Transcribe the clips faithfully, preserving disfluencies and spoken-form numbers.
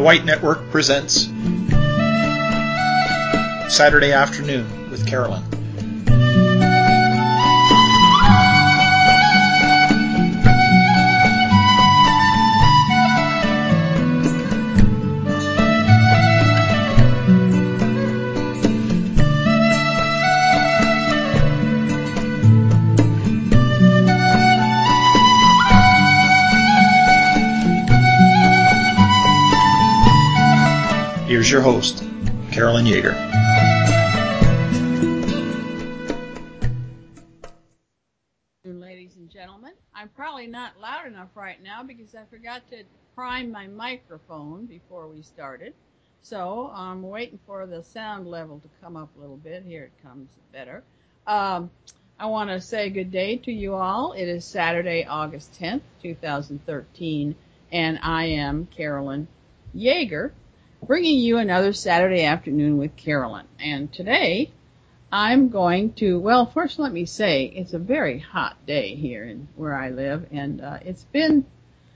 The White Network presents Saturday Afternoon with Carolyn. Here's your host, Carolyn Yeager. Ladies and gentlemen, I'm probably not loud enough right now because I forgot to prime my microphone before we started. So I'm waiting for the sound level to come up a little bit. Here it comes better. Um, I want to say good day to you all. It is Saturday, August tenth, two thousand thirteen, and I am Carolyn Yeager, bringing you another Saturday afternoon with Carolyn. And today, I'm going to, well, first let me say, it's a very hot day here in where I live, and uh, it's been,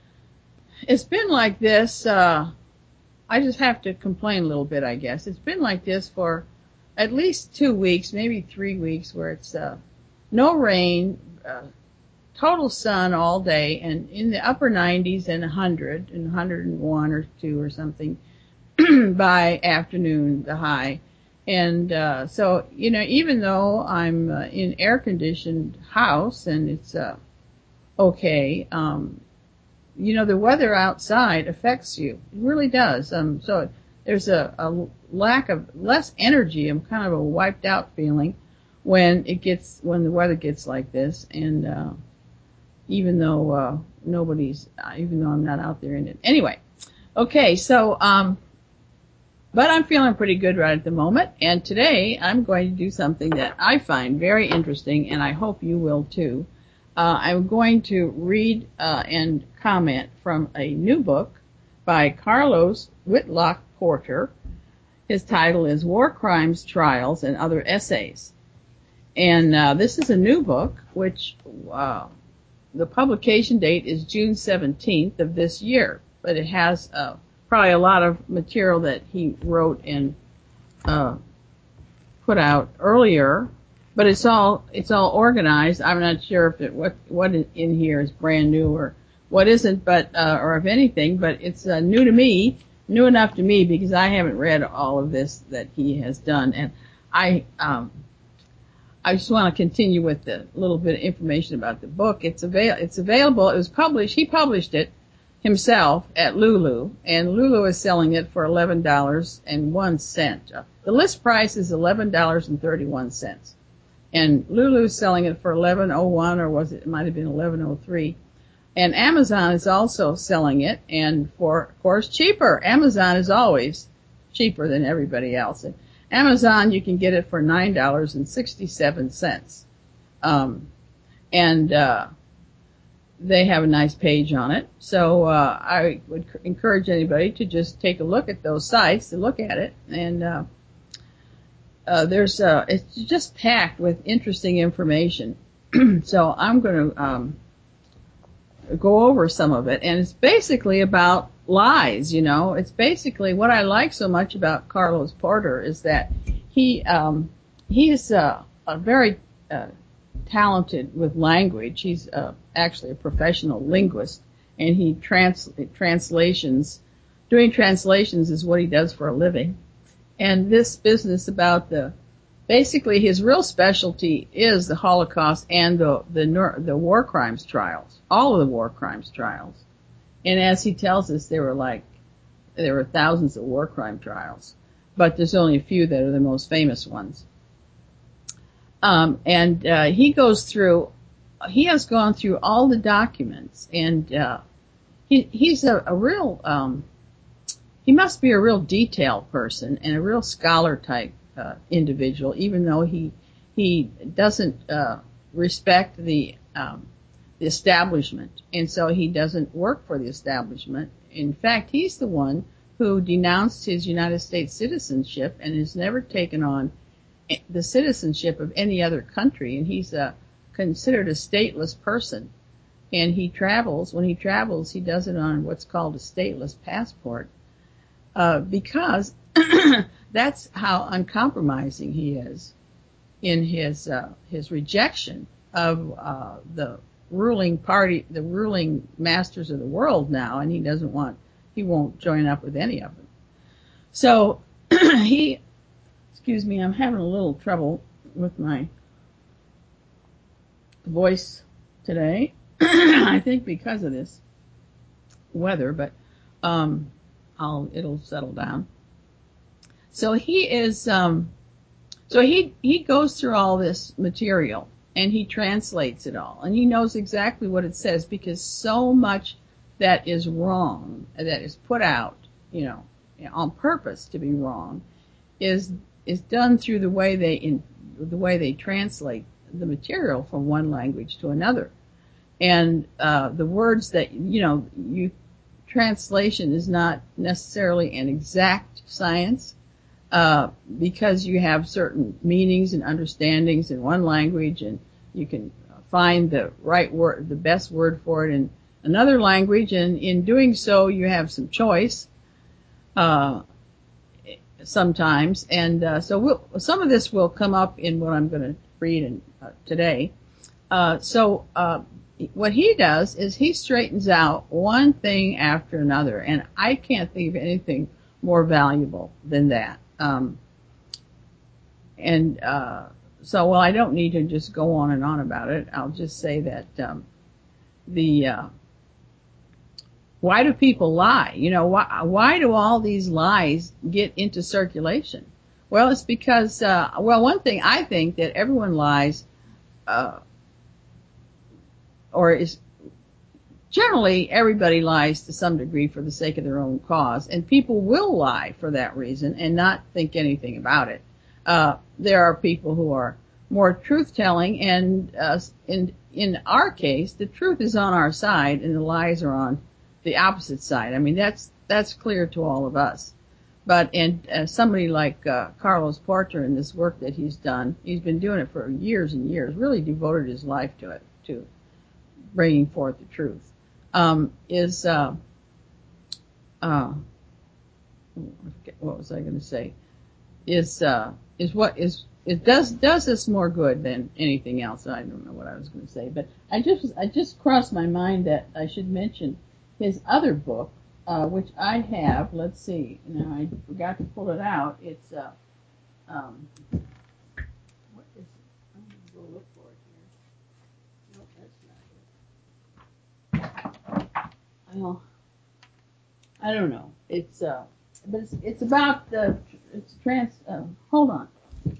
it's been like this, uh, I just have to complain a little bit, I guess. It's been like this for at least two weeks, maybe three weeks, where it's uh, no rain, uh, total sun all day, and in the upper nineties and one hundred, and one hundred one or two or something, by afternoon, the high. And uh, so, you know, even though I'm uh, in air-conditioned house and it's uh, okay, um, you know, the weather outside affects you. It really does. Um, so there's a, a lack of, less energy. I'm kind of a wiped out feeling when it gets, when the weather gets like this. And uh, even though uh, nobody's, even though I'm not out there in it. Anyway, okay, so, um, but I'm feeling pretty good right at the moment, and today I'm going to do something that I find very interesting, and I hope you will too. Uh, I'm going to read uh, and comment from a new book by Carlos Whitlock Porter. His title is War Crimes, Trials, and Other Essays. And uh, this is a new book, which uh, the publication date is June seventeenth of this year, but it has uh, probably a lot of material that he wrote and uh, put out earlier, but it's all it's all organized. I'm not sure if it what what in here is brand new or what isn't, but uh, or if anything, but it's uh, new to me, new enough to me because I haven't read all of this that he has done, and I um I just want to continue with the little bit of information about the book. It's avail it's available. It was published. He published it himself at Lulu, and Lulu is selling it for eleven dollars and one cent. The list price is eleven dollars and thirty-one cents, and Lulu's selling it for eleven oh one, or was it, it might have been eleven oh three. And Amazon is also selling it, and for, of course, cheaper. Amazon is always cheaper than everybody else. And Amazon, you can get it for nine dollars and sixty-seven cents. Um, and, uh, they have a nice page on it. So, uh, I would encourage anybody to just take a look at those sites, to look at it. And, uh, uh, there's, uh, it's just packed with interesting information. So I'm going to, um, go over some of it. And it's basically about lies, you know. It's basically what I like so much about Carlos Porter is that he, um, he is, uh, a very, uh, talented with language. He's uh, actually a professional linguist, and he trans translations. Doing translations is what he does for a living. And this business about the, basically his real specialty is the Holocaust and the the the war crimes trials, all of the war crimes trials. And as he tells us, there were like there were thousands of war crime trials, but there's only a few that are the most famous ones. Um, and, uh, he goes through, he has gone through all the documents, and, uh, he, he's a, a real, um, he must be a real detail person and a real scholar type, uh, individual, even though he, he doesn't, uh, respect the, um, the establishment. And so he doesn't work for the establishment. In fact, he's the one who denounced his United States citizenship and has never taken on the citizenship of any other country, and he's a, considered a stateless person. And he travels, when he travels, he does it on what's called a stateless passport. uh, because that's how uncompromising he is in his uh, his rejection of uh, the ruling party, the ruling masters of the world now, and he doesn't want, he won't join up with any of them. So he, excuse me, I'm having a little trouble with my voice today. I think because of this weather, but um, I'll it'll settle down. So he is, um, so he he goes through all this material and he translates it all, and he knows exactly what it says because so much that is wrong, that is put out, you know, on purpose to be wrong, is is done through the way they in the way they translate the material from one language to another. And uh, the words that, you know, you translation is not necessarily an exact science uh, because you have certain meanings and understandings in one language, and you can find the right word, the best word for it in another language, and in doing so, you have some choice uh, sometimes. And uh, so we'll, some of this will come up in what I'm going to read in, uh, today. Uh, so. Uh, What he does is he straightens out one thing after another, and I can't think of anything more valuable than that. Um, and uh, so, well, I don't need to just go on and on about it. I'll just say that um, the uh, why do people lie? You know, why why do all these lies get into circulation? Well, it's because uh, well, one thing I think that everyone lies. Uh, or is generally everybody lies to some degree for the sake of their own cause, and people will lie for that reason and not think anything about it. Uh, there are people who are more truth-telling, and uh, in in our case, the truth is on our side and the lies are on the opposite side. I mean, that's that's clear to all of us. But and uh, somebody like uh, Carlos Porter, in this work that he's done, he's been doing it for years and years, really devoted his life to it, to bringing forth the truth, um, is, uh, uh, what was I going to say, is, uh, is what is, it does, does us more good than anything else. I don't know what I was going to say, but I just, I just crossed my mind that I should mention his other book, uh, which I have. Let's see, now I forgot to pull it out. It's, uh, um, what is it? I'm going to go look for it here. Nope, that's not it. Well, I don't know. It's uh, but it's it's about the it's trans. Uh, hold on.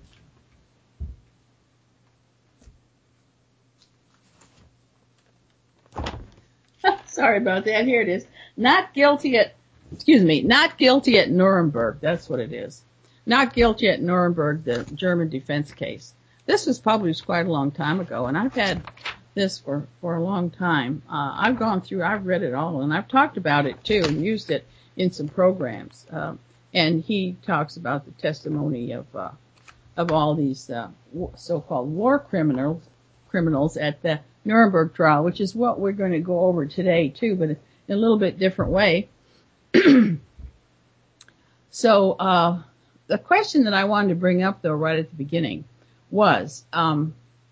Sorry about that. Here it is. Not guilty at. Excuse me. Not guilty at Nuremberg. That's what it is. Not guilty at Nuremberg, the German defense case. This was published quite a long time ago, and I've had this for, for a long time. Uh, I've gone through, I've read it all, and I've talked about it too and used it in some programs. Um, and he talks about the testimony of, uh, of all these, uh, so-called war criminals, criminals at the Nuremberg trial, which is what we're going to go over today too, but in a little bit different way. So, uh, the question that I wanted to bring up though right at the beginning was, um,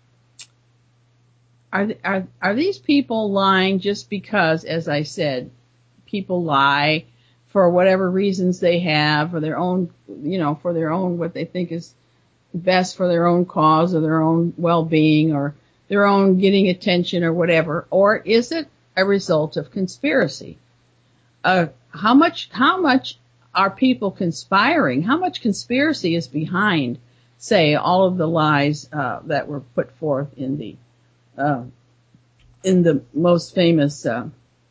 Are, are are these people lying just because, as I said, people lie for whatever reasons they have, for their own, you know, for their own, what they think is best for their own cause or their own well-being or their own getting attention or whatever? Or is it a result of conspiracy? Uh, how much, how much are people conspiring? How much conspiracy is behind, say, all of the lies, uh, that were put forth in the Uh, in the most famous uh,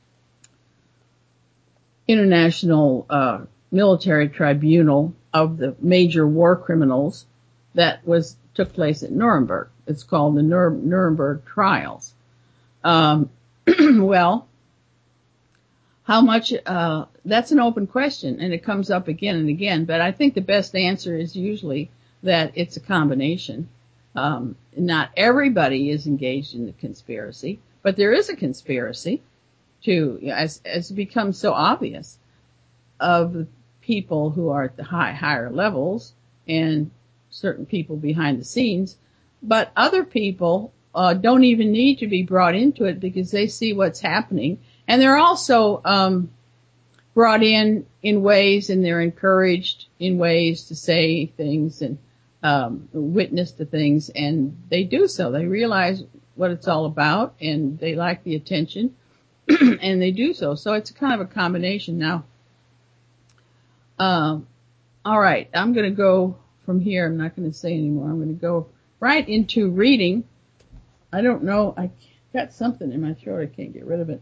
international uh, military tribunal of the major war criminals that was took place at Nuremberg. It's called the Nur- Nuremberg trials. Um, well, how much? Uh, that's an open question, and it comes up again and again. But I think the best answer is usually that it's a combination. Um, not everybody is engaged in the conspiracy, but there is a conspiracy to, as, as it becomes so obvious, of people who are at the high, higher levels and certain people behind the scenes, but other people uh, don't even need to be brought into it because they see what's happening. And they're also um, brought in in ways, and they're encouraged in ways to say things and um, witness to things, and they do so. They realize what it's all about, and they like the attention, and they do so. So it's kind of a combination. Now, uh, all right, I'm going to go from here. I'm not going to say anymore. I'm going to go right into reading. I don't know. I got something in my throat. I can't get rid of it.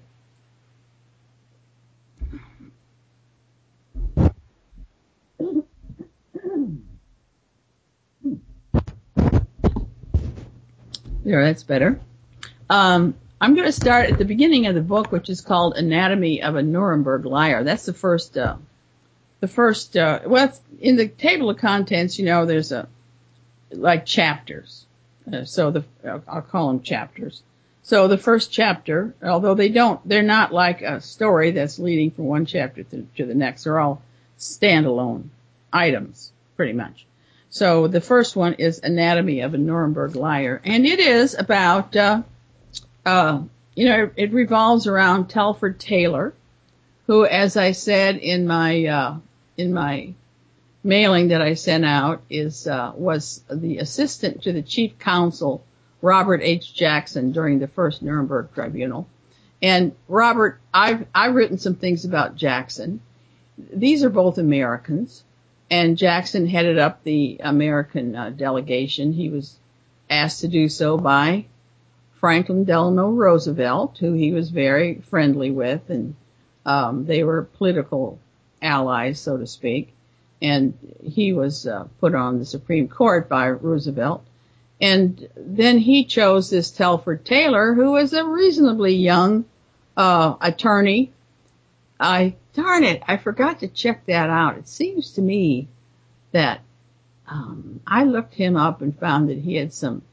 There, that's better. Um, I'm going to start at the beginning of the book, which is called Anatomy of a Nuremberg Liar. That's the first, uh, the first, uh, well, it's in the table of contents, you know, there's a, like chapters. Uh, so the, I'll call them chapters. So the first chapter, although they don't, they're not like a story that's leading from one chapter to, to the next. They're all standalone items, pretty much. So the first one is Anatomy of a Nuremberg Liar, and it is about, uh, uh, you know, it, it revolves around Telford Taylor, who, as I said in my, uh, in my mailing that I sent out, is, uh, was the assistant to the chief counsel, Robert H. Jackson, during the first Nuremberg Tribunal. And Robert, I've, I've written some things about Jackson. These are both Americans. And Jackson headed up the American uh, delegation. He was asked to do so by Franklin Delano Roosevelt, who he was very friendly with, and um, they were political allies, so to speak. And he was uh, put on the Supreme Court by Roosevelt. And then he chose this Telford Taylor, who was a reasonably young uh, attorney. I darn it, I forgot to check that out. It seems to me that um, I looked him up and found that he had some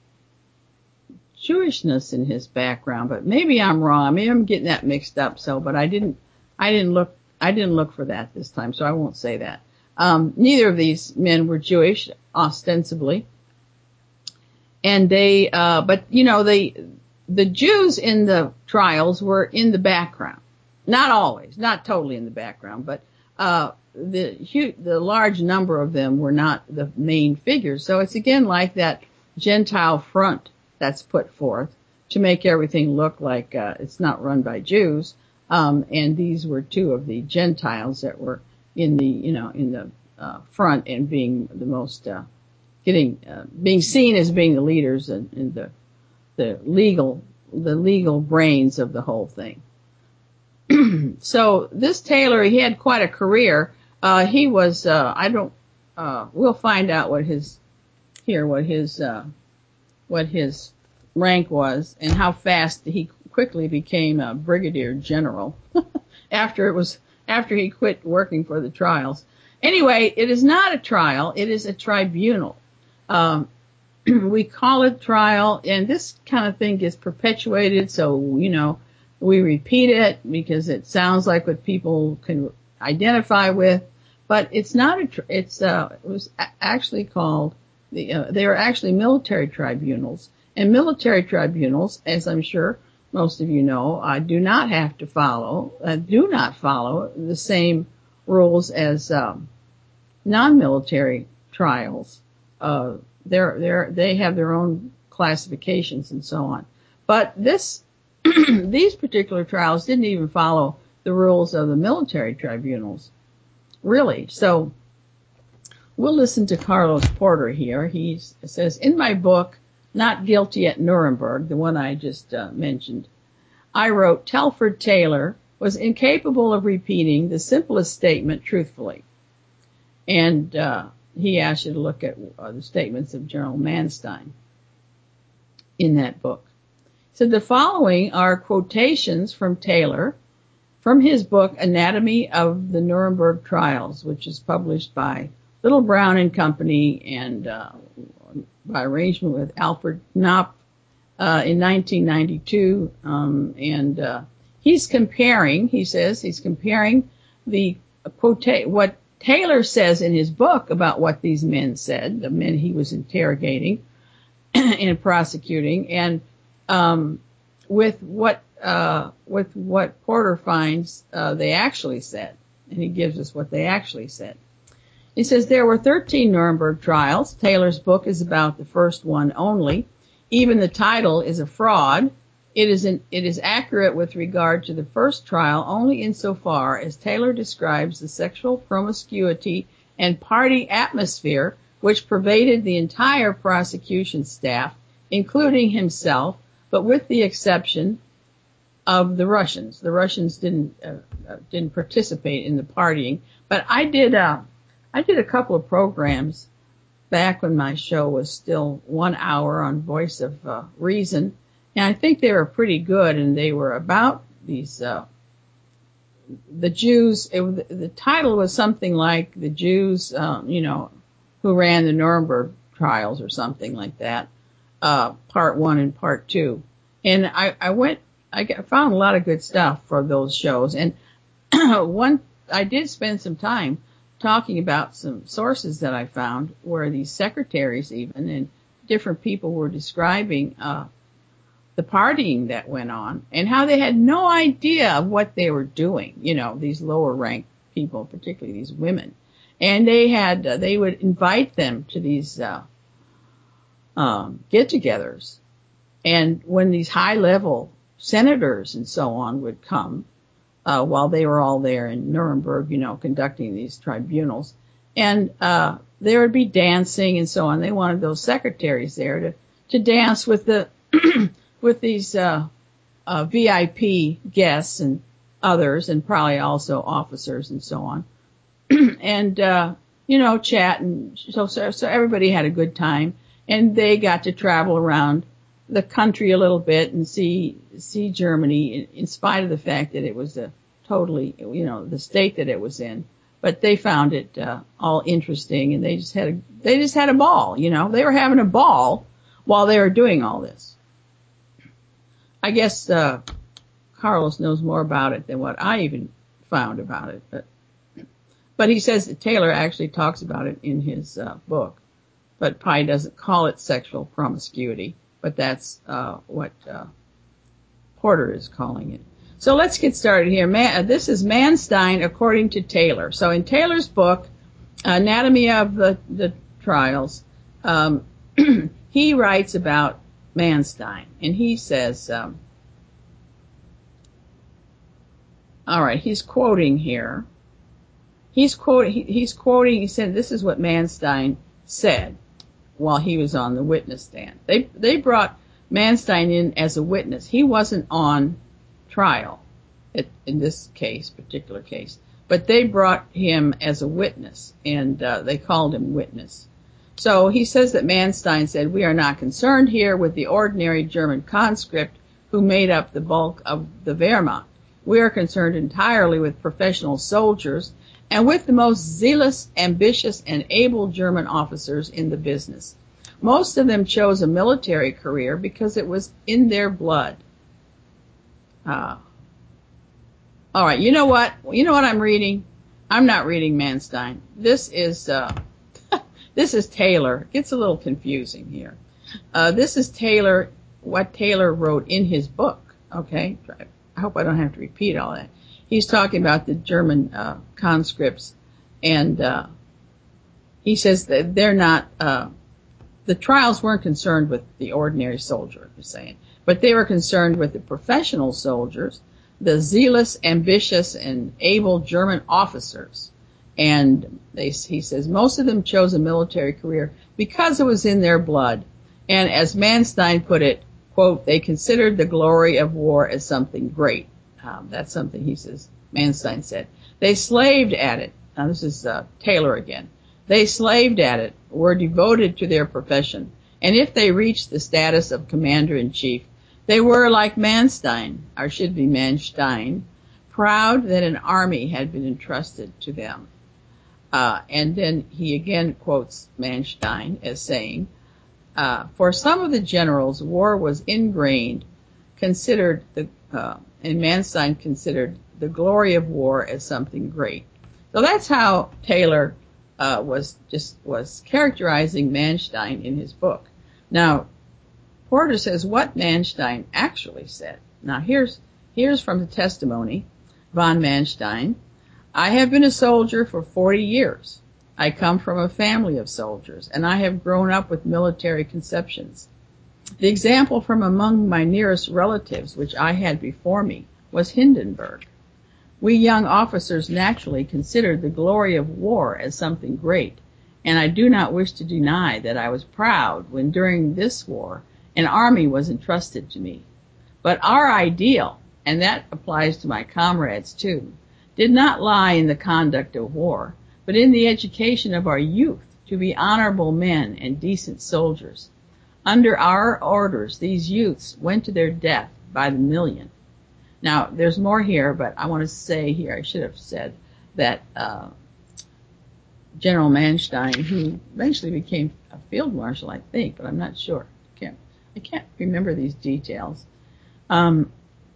Jewishness in his background, but maybe I'm wrong. Maybe I'm getting that mixed up. So, but I didn't, I didn't look, I didn't look for that this time, so I won't say that. Um, neither of these men were Jewish, ostensibly, and they, uh, but you know, they, the Jews in the trials were in the background. Not always, not totally in the background, but uh the huge, the large number of them were not the main figures. So it's again like that Gentile front that's put forth to make everything look like uh, it's not run by Jews. Um, and these were two of the Gentiles that were in the, you know, in the uh, front and being the most uh, getting uh, being seen as being the leaders and, and the the legal the legal brains of the whole thing. So this Taylor, he had quite a career. Uh, he was, uh, I don't, uh, we'll find out what his, here, what his, uh, what his rank was and how fast he quickly became a brigadier general after it was, after he quit working for the trials. Anyway, it is not a trial. It is a tribunal. Um, we call it trial, and this kind of thing gets perpetuated. So, you know, we repeat it because it sounds like what people can identify with, but it's not a, tr- it's, uh, it was a- actually called, the, uh, they are actually military tribunals. And military tribunals, as I'm sure most of you know, uh, do not have to follow, uh, do not follow the same rules as, um, non-military trials. Uh, they're, they're, they have their own classifications and so on. But this, these particular trials didn't even follow the rules of the military tribunals, really. So we'll listen to Carlos Porter here. He says, in my book, Not Guilty at Nuremberg, the one I just uh, mentioned, I wrote Telford Taylor was incapable of repeating the simplest statement truthfully. And uh, he asked you to look at uh, the statements of General Manstein in that book. So the following are quotations from Taylor from his book Anatomy of the Nuremberg Trials, which is published by Little Brown and Company and uh, by arrangement with Alfred Knopf uh, in nineteen ninety-two. Um, and uh, he's comparing, he says, he's comparing the quote what Taylor says in his book about what these men said, the men he was interrogating and prosecuting, and um, with what uh, with what Porter finds uh, they actually said, and he gives us what they actually said. He says there were thirteen Nuremberg trials. Taylor's book is about the first one only. Even the title is a fraud. It is an, it is accurate with regard to the first trial only insofar as Taylor describes the sexual promiscuity and party atmosphere which pervaded the entire prosecution staff, including himself, but with the exception of the Russians. The Russians didn't uh, didn't participate in the partying, but I did uh, I did a couple of programs back when my show was still one hour on Voice of uh, Reason. And I think they were pretty good, and they were about these, uh, the Jews. It, the title was something like the Jews, um, you know, who ran the Nuremberg trials or something like that, uh, part one and part two. And I, I went, I got, found a lot of good stuff for those shows. And one, I did spend some time talking about some sources that I found where these secretaries even and different people were describing, uh, the partying that went on and how they had no idea of what they were doing, you know, these lower ranked people, particularly these women. And they had, uh, they would invite them to these, uh, um, get-togethers. And when these high level senators and so on would come, uh, while they were all there in Nuremberg, you know, conducting these tribunals, and, uh, there would be dancing and so on. They wanted those secretaries there to, to dance with the, with these uh, uh, V I P guests and others, and probably also officers and so on, and uh, you know, chat, and so, so so everybody had a good time, and they got to travel around the country a little bit and see see Germany, in, in spite of the fact that it was a totally, you know, the state that it was in. But they found it uh, all interesting, and they just had a they just had a ball, you know, they were having a ball while they were doing all this. I guess uh, Carlos knows more about it than what I even found about it. But, but he says that Taylor actually talks about it in his uh, book. But Pye doesn't call it sexual promiscuity. But that's uh, what uh, Porter is calling it. So let's get started here. Man, this is Manstein according to Taylor. So in Taylor's book, Anatomy of the, the Trials, um, he writes about Manstein, and he says, um, all right, he's quoting here. He's quoting, he, he's quoting, he said, this is what Manstein said while he was on the witness stand. They, they brought Manstein in as a witness. He wasn't on trial at, in this case, particular case, but they brought him as a witness, and uh, they called him witness. So he says that Manstein said, we are not concerned here with the ordinary German conscript who made up the bulk of the Wehrmacht. We are concerned entirely with professional soldiers and with the most zealous, ambitious, and able German officers in the business. Most of them chose a military career because it was in their blood. Uh, all right, you know what? You know what I'm reading? I'm not reading Manstein. This is... Uh, This is Taylor. It gets a little confusing here. Uh, this is Taylor, what Taylor wrote in his book, okay? I hope I don't have to repeat all that. He's talking about the German uh, conscripts, and uh, he says that they're not, uh, the trials weren't concerned with the ordinary soldier, he's saying, but they were concerned with the professional soldiers, the zealous, ambitious, and able German officers. And they, he says most of them chose a military career because it was in their blood. And as Manstein put it, quote, they considered the glory of war as something great. Um, that's something he says, Manstein said. They slaved at it. Now this is uh, Taylor again. They slaved at it, were devoted to their profession. And if they reached the status of commander-in-chief, they were like Manstein, or should be Manstein, proud that an army had been entrusted to them. Uh, and then he again quotes Manstein as saying, uh, for some of the generals, war was ingrained, considered the, uh, and Manstein considered the glory of war as something great. So that's how Taylor uh, was just was characterizing Manstein in his book. Now, Porter says what Manstein actually said. Now, here's here's from the testimony, von Manstein. I have been a soldier for forty years. I come from a family of soldiers, and I have grown up with military conceptions. The example from among my nearest relatives, which I had before me, was Hindenburg. We young officers naturally considered the glory of war as something great, and I do not wish to deny that I was proud when during this war an army was entrusted to me. But our ideal, and that applies to my comrades too, did not lie in the conduct of war, but in the education of our youth to be honorable men and decent soldiers. Under our orders, these youths went to their death by the million. Now, there's more here, but I want to say here, I should have said that uh, General Manstein, who eventually became a field marshal, I think, but I'm not sure. I can't, I can't remember these details. Um,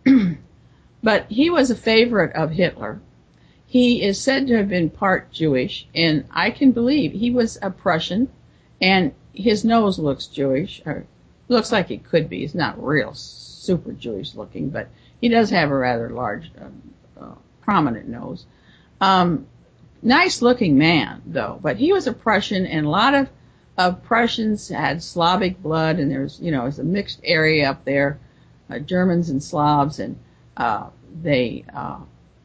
but he was a favorite of Hitler. He is said to have been part Jewish, and I can believe he was a Prussian, and his nose looks Jewish, or looks like it could be. It's not real super Jewish looking, but he does have a rather large, uh, uh, prominent nose. Um, nice looking man, though, but he was a Prussian, and a lot of, of Prussians had Slavic blood, and there's, you know, it's a mixed area up there, uh, Germans and Slavs, and uh, they, uh,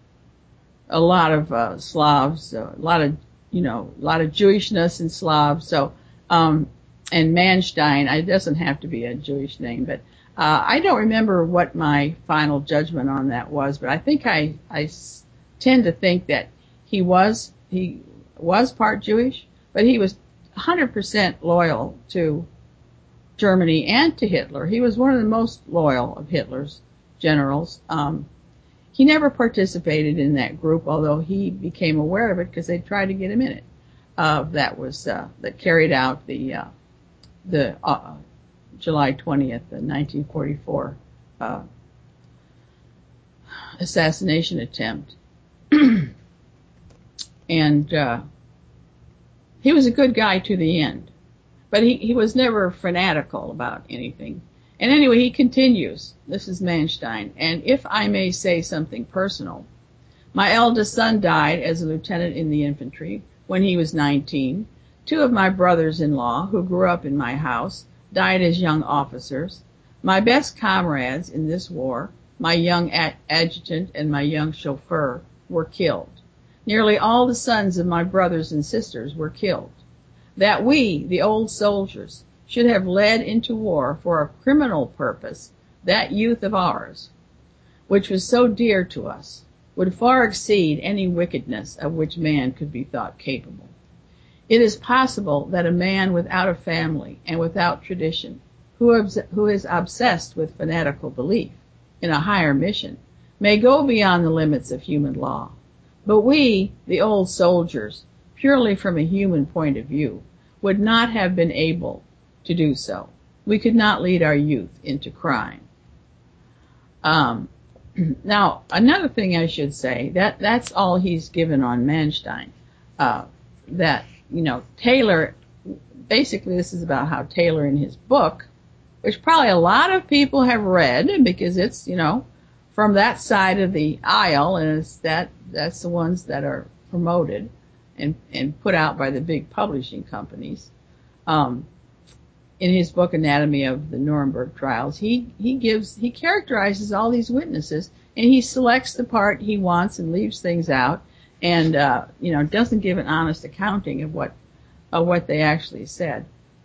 a lot of uh, Slavs, uh, a lot of, you know, a lot of Jewishness in Slavs. So, um, and Manstein, it doesn't have to be a Jewish name, but uh, I don't remember what my final judgment on that was, but I think I, I s- tend to think that he was, he was part Jewish, but he was one hundred percent loyal to Germany and to Hitler. He was one of the most loyal of Hitler's generals. Um, He never participated in that group, although he became aware of it because they tried to get him in it. Uh, that was uh, that carried out the uh, the uh, July twentieth, nineteen forty-four uh, assassination attempt, and uh, he was a good guy to the end, but he he was never fanatical about anything. And anyway, he continues. This is Manstein. And if I may say something personal, my eldest son died as a lieutenant in the infantry when he was nineteen. Two of my brothers-in-law, who grew up in my house, died as young officers. My best comrades in this war, my young ad- adjutant and my young chauffeur, were killed. Nearly all the sons of my brothers and sisters were killed. That we, the old soldiers, should have led into war for a criminal purpose that youth of ours, which was so dear to us, would far exceed any wickedness of which man could be thought capable. It is possible that a man without a family and without tradition, who, obs- who is obsessed with fanatical belief in a higher mission, may go beyond the limits of human law. But we, the old soldiers, purely from a human point of view, would not have been able to do so. We could not lead our youth into crime. Um, now, another thing I should say, that that's all he's given on Manstein. Uh, that, you know, Taylor, basically this is about how Taylor in his book, which probably a lot of people have read because it's, you know, from that side of the aisle, and it's that, that's the ones that are promoted and, and put out by the big publishing companies. Um, in his book Anatomy of the Nuremberg Trials, he, he gives, he characterizes all these witnesses, and he selects the part he wants and leaves things out, and, uh, you know, doesn't give an honest accounting of what, of what they actually said.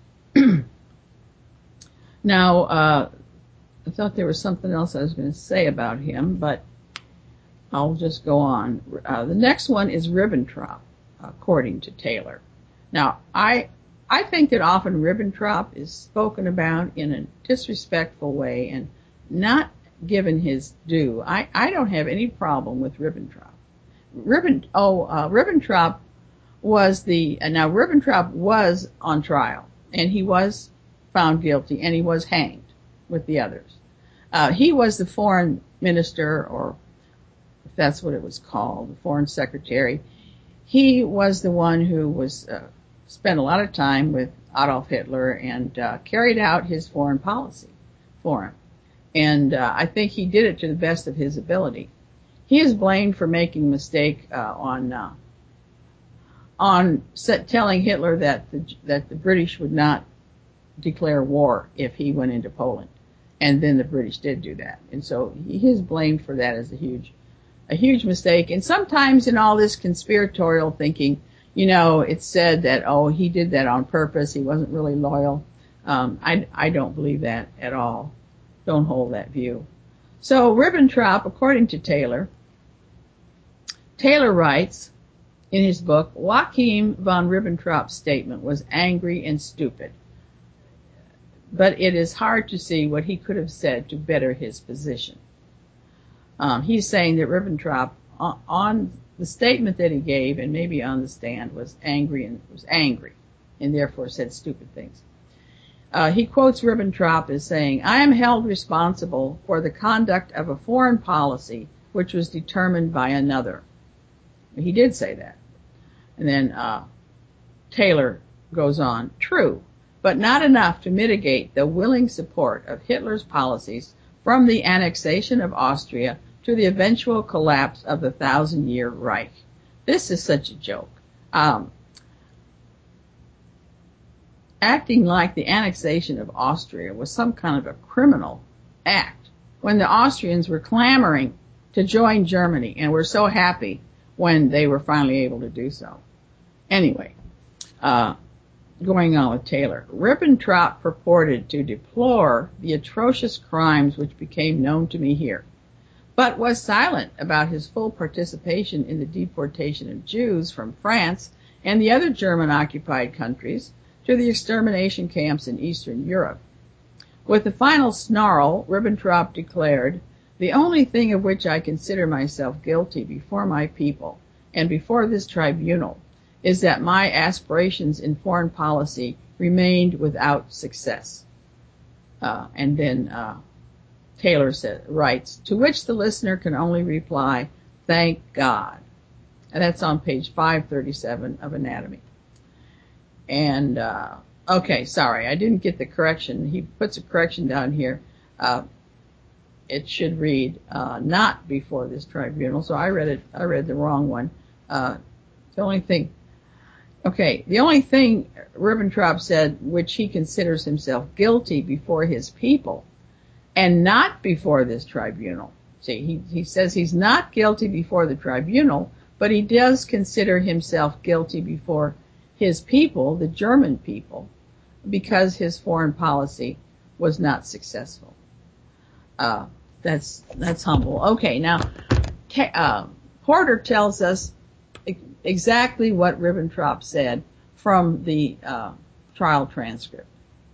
Now, uh, I thought there was something else I was going to say about him, but I'll just go on. Uh, the next one is Ribbentrop, according to Taylor. Now, I, I think that often Ribbentrop is spoken about in a disrespectful way and not given his due. I, I don't have any problem with Ribbentrop. Ribben, oh, uh, Ribbentrop was the, uh, now Ribbentrop was on trial, and he was found guilty, and he was hanged with the others. Uh, he was the foreign minister, or if that's what it was called, the foreign secretary, he was the one who was uh, spent a lot of time with Adolf Hitler and uh, carried out his foreign policy for him. And uh, I think he did it to the best of his ability. He is blamed for making a mistake uh, on uh, on set, telling Hitler that the, that the British would not declare war if he went into Poland, and then the British did do that, and so he is blamed for that as a huge, a huge mistake. And sometimes in all this conspiratorial thinking, you know, it's said that oh he did that on purpose, he wasn't really loyal. Um, I I don't believe that at all. Don't hold that view. So Ribbentrop, according to Taylor, Taylor writes in his book, Joachim von Ribbentrop's statement was angry and stupid, but it is hard to see what he could have said to better his position. Um, he's saying that Ribbentrop, on, on the statement that he gave, and maybe on the stand, was angry and was angry, and therefore said stupid things. Uh, he quotes Ribbentrop as saying, I am held responsible for the conduct of a foreign policy which was determined by another. He did say that. And then uh, Taylor goes on, true, but not enough to mitigate the willing support of Hitler's policies from the annexation of Austria to the eventual collapse of the Thousand-Year Reich. This is such a joke. Um, acting like the annexation of Austria was some kind of a criminal act when the Austrians were clamoring to join Germany and were so happy when they were finally able to do so. Anyway, uh, going on with Taylor, Ribbentrop purported to deplore the atrocious crimes which became known to me here, but was silent about his full participation in the deportation of Jews from France and the other German-occupied countries to the extermination camps in Eastern Europe. With a final snarl, Ribbentrop declared, the only thing of which I consider myself guilty before my people and before this tribunal is that my aspirations in foreign policy remained without success. Uh, and then uh, Taylor said, writes, to which the listener can only reply, thank God. And that's on page five thirty-seven of Anatomy. And, uh, okay, sorry, I didn't get the correction. He puts a correction down here. Uh, it should read, uh, not before this tribunal. So I read it, I read the wrong one. Uh, the only thing, okay, the only thing Ribbentrop said, which he considers himself guilty before his people and not before this tribunal. See, he, he says he's not guilty before the tribunal, but he does consider himself guilty before his people, the German people, because his foreign policy was not successful. Uh, that's, that's humble. Okay, now, uh, Porter tells us exactly what Ribbentrop said from the uh, trial transcript.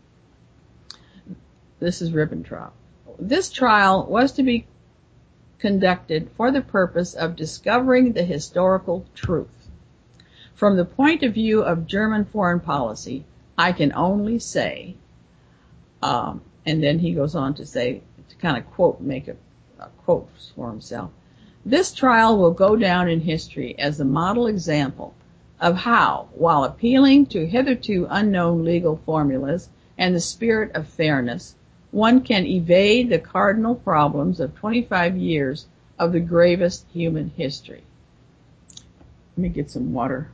This is Ribbentrop. This trial was to be conducted for the purpose of discovering the historical truth. From the point of view of German foreign policy, I can only say, um, and then he goes on to say, to kind of quote, make a, a quote for himself, this trial will go down in history as a model example of how, while appealing to hitherto unknown legal formulas and the spirit of fairness, one can evade the cardinal problems of twenty-five years of the gravest human history. Let me get some water.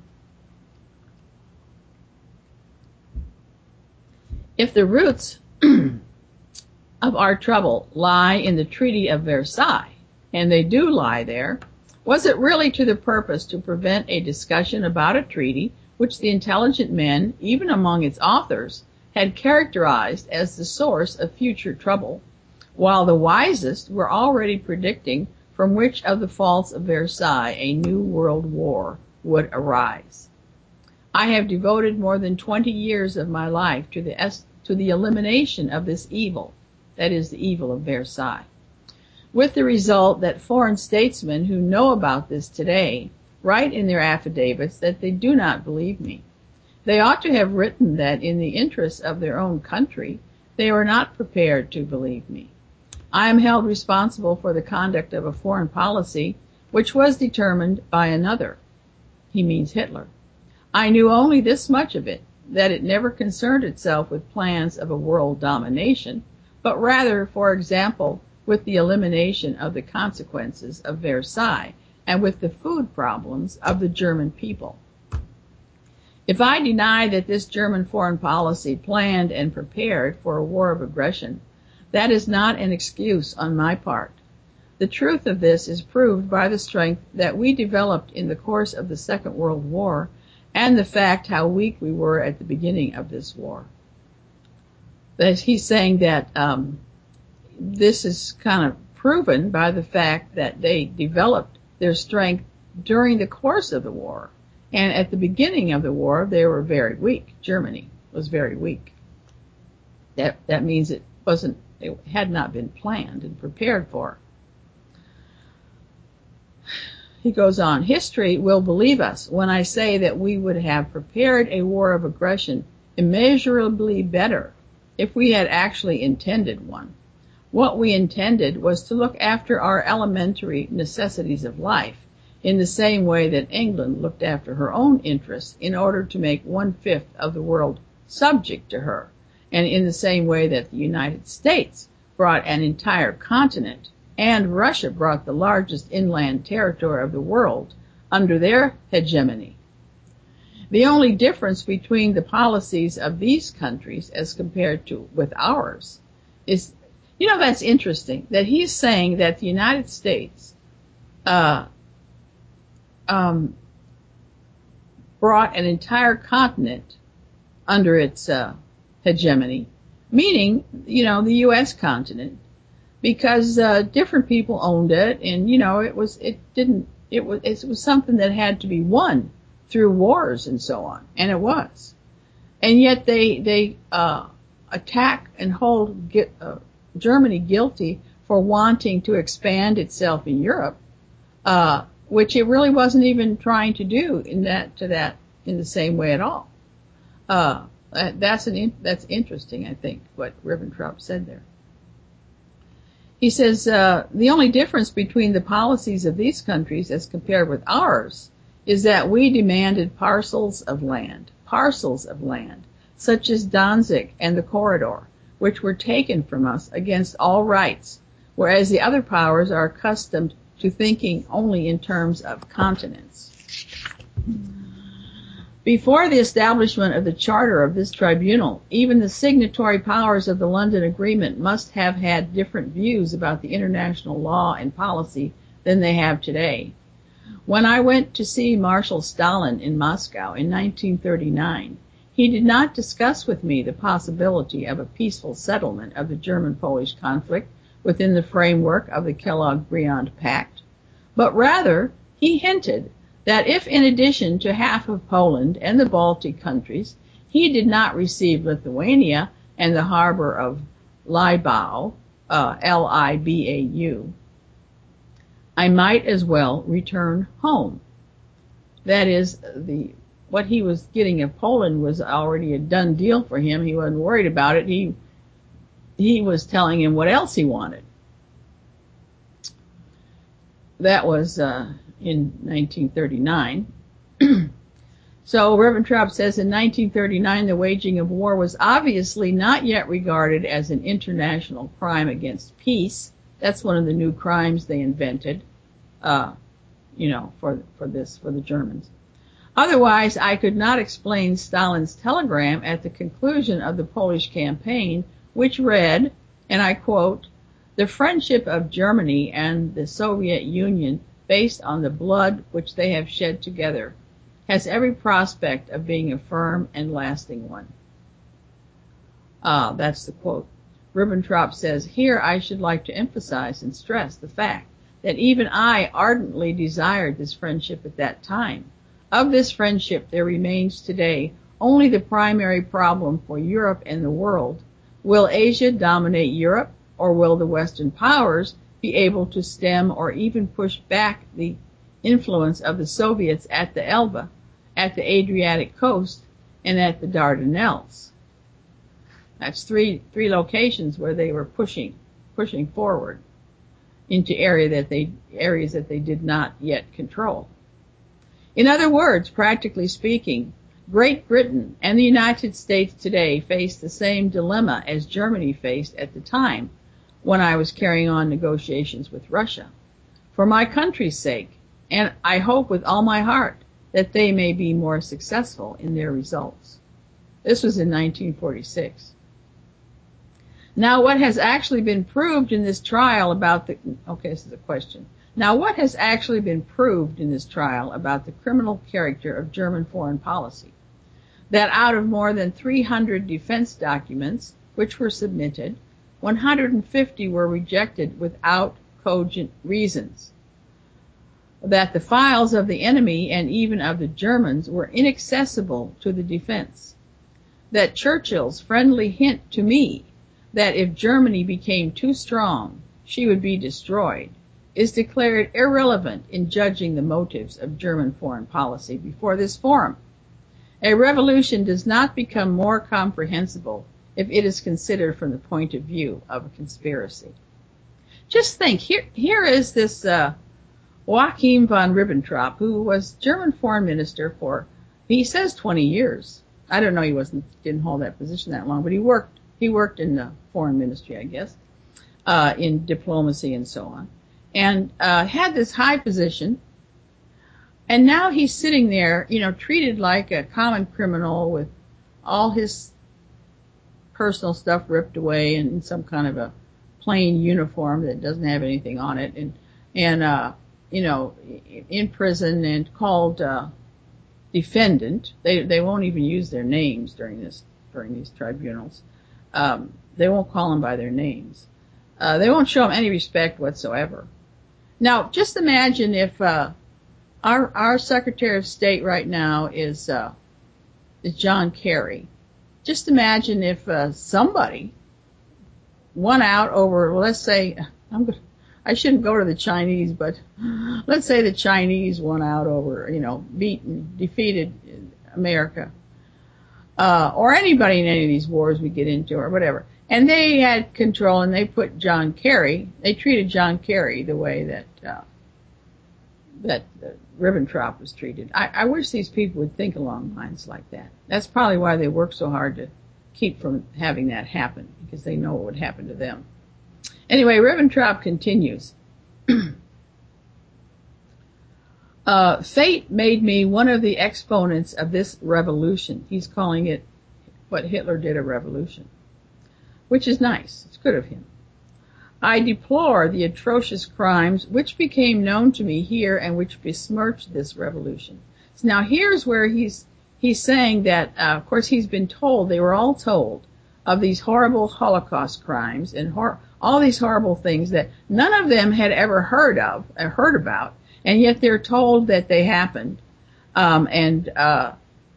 If the roots of our trouble lie in the Treaty of Versailles, and they do lie there, was it really to the purpose to prevent a discussion about a treaty which the intelligent men, even among its authors, had characterized as the source of future trouble, while the wisest were already predicting from which of the faults of Versailles a new world war would arise? I have devoted more than twenty years of my life to the es- to the elimination of this evil, that is, the evil of Versailles, with the result that foreign statesmen who know about this today write in their affidavits that they do not believe me. They ought to have written that in the interests of their own country, they were not prepared to believe me. I am held responsible for the conduct of a foreign policy which was determined by another. He means Hitler. I knew only this much of it, that it never concerned itself with plans of a world domination, but rather, for example, with the elimination of the consequences of Versailles and with the food problems of the German people. If I deny that this German foreign policy planned and prepared for a war of aggression, that is not an excuse on my part. The truth of this is proved by the strength that we developed in the course of the Second World War and the fact how weak we were at the beginning of this war. That he's saying that um, this is kind of proven by the fact that they developed their strength during the course of the war. And at the beginning of the war, they were very weak. Germany was very weak. That, that means it wasn't, it had not been planned and prepared for. He goes on, history will believe us when I say that we would have prepared a war of aggression immeasurably better if we had actually intended one. What we intended was to look after our elementary necessities of life in the same way that England looked after her own interests in order to make one-fifth of the world subject to her, and in the same way that the United States brought an entire continent and Russia brought the largest inland territory of the world under their hegemony. The only difference between the policies of these countries as compared to with ours is, you know, that's interesting, that he's saying that the United States uh, um, brought an entire continent under its uh, hegemony, meaning, you know, the U S continent, because uh, different people owned it, and you know, it was it didn't it was it was something that had to be won through wars and so on, and it was, and yet they they uh, attack and hold get, uh, Germany guilty for wanting to expand itself in Europe, uh, which it really wasn't even trying to do in that to that in the same way at all. Uh, that's an that's interesting, I think, what Ribbentrop said there. He says, uh, the only difference between the policies of these countries as compared with ours is that we demanded parcels of land, parcels of land, such as Danzig and the corridor, which were taken from us against all rights, whereas the other powers are accustomed to thinking only in terms of continents. Before the establishment of the charter of this tribunal, even the signatory powers of the London Agreement must have had different views about the international law and policy than they have today. When I went to see Marshal Stalin in Moscow in nineteen thirty-nine, he did not discuss with me the possibility of a peaceful settlement of the German-Polish conflict within the framework of the Kellogg-Briand Pact, but rather he hinted that if, in addition to half of Poland and the Baltic countries, he did not receive Lithuania and the harbor of Libau, uh, L I B A U, I might as well return home. That is, the what he was getting of Poland was already a done deal for him. He wasn't worried about it. He he was telling him what else he wanted. That was uh, in nineteen thirty-nine. So Ribbentrop says in nineteen thirty-nine the waging of war was obviously not yet regarded as an international crime against peace. That's one of the new crimes they invented, uh, you know, for for this for the Germans. Otherwise, I could not explain Stalin's telegram at the conclusion of the Polish campaign, which read, and I quote, "The friendship of Germany and the Soviet Union, based on the blood which they have shed together, has every prospect of being a firm and lasting one." Ah, that's the quote. Ribbentrop says, here I should like to emphasize and stress the fact that even I ardently desired this friendship at that time. Of this friendship there remains today only the primary problem for Europe and the world. Will Asia dominate Europe, or will the Western powers be able to stem or even push back the influence of the Soviets at the Elbe, at the Adriatic coast, and at the Dardanelles? That's three three locations where they were pushing pushing forward into area that they areas that they did not yet control. In other words, practically speaking, Great Britain and the United States today face the same dilemma as Germany faced at the time when I was carrying on negotiations with Russia. For my country's sake, and I hope with all my heart that they may be more successful in their results. This was in nineteen forty-six. Now, what has actually been proved in this trial about the, okay, this is a question. Now, what has actually been proved in this trial about the criminal character of German foreign policy? That out of more than three hundred defense documents which were submitted, one hundred fifty were rejected without cogent reasons. That the files of the enemy and even of the Germans were inaccessible to the defense. That Churchill's friendly hint to me that if Germany became too strong, she would be destroyed, is declared irrelevant in judging the motives of German foreign policy before this forum. A revolution does not become more comprehensible if it is considered from the point of view of a conspiracy. Just think, here, here is this uh, Joachim von Ribbentrop, who was German foreign minister for, he says twenty years. I don't know, he wasn't, didn't hold that position that long, but he worked, he worked in the foreign ministry, I guess, uh, in diplomacy and so on, and uh, had this high position. And now he's sitting there, you know, treated like a common criminal with all his personal stuff ripped away and in some kind of a plain uniform that doesn't have anything on it, and, and uh, you know, in prison and called uh, defendant. They they won't even use their names during this during these tribunals. Um, they won't call them by their names. Uh, they won't show them any respect whatsoever. Now, just imagine if uh, our our Secretary of State right now is uh, is John Kerry. Just imagine if uh, somebody won out over, well, let's say, I'm going I shouldn't go to the Chinese, but let's say the Chinese won out over, you know, beaten, defeated America, uh, or anybody in any of these wars we get into or whatever. And they had control, and they put John Kerry, they treated John Kerry the way that, uh, that uh, Ribbentrop was treated. I, I wish these people would think along lines like that. That's probably why they work so hard to keep from having that happen, because they know what would happen to them. Anyway, Ribbentrop continues. uh, Fate made me one of the exponents of this revolution. He's calling it what Hitler did, a revolution, which is nice. It's good of him. I deplore the atrocious crimes which became known to me here and which besmirched this revolution. So now here's where he's he's saying that, uh, of course, he's been told, they were all told, of these horrible Holocaust crimes and hor- all these horrible things that none of them had ever heard of, or heard about, and yet they're told that they happened. Um, and uh,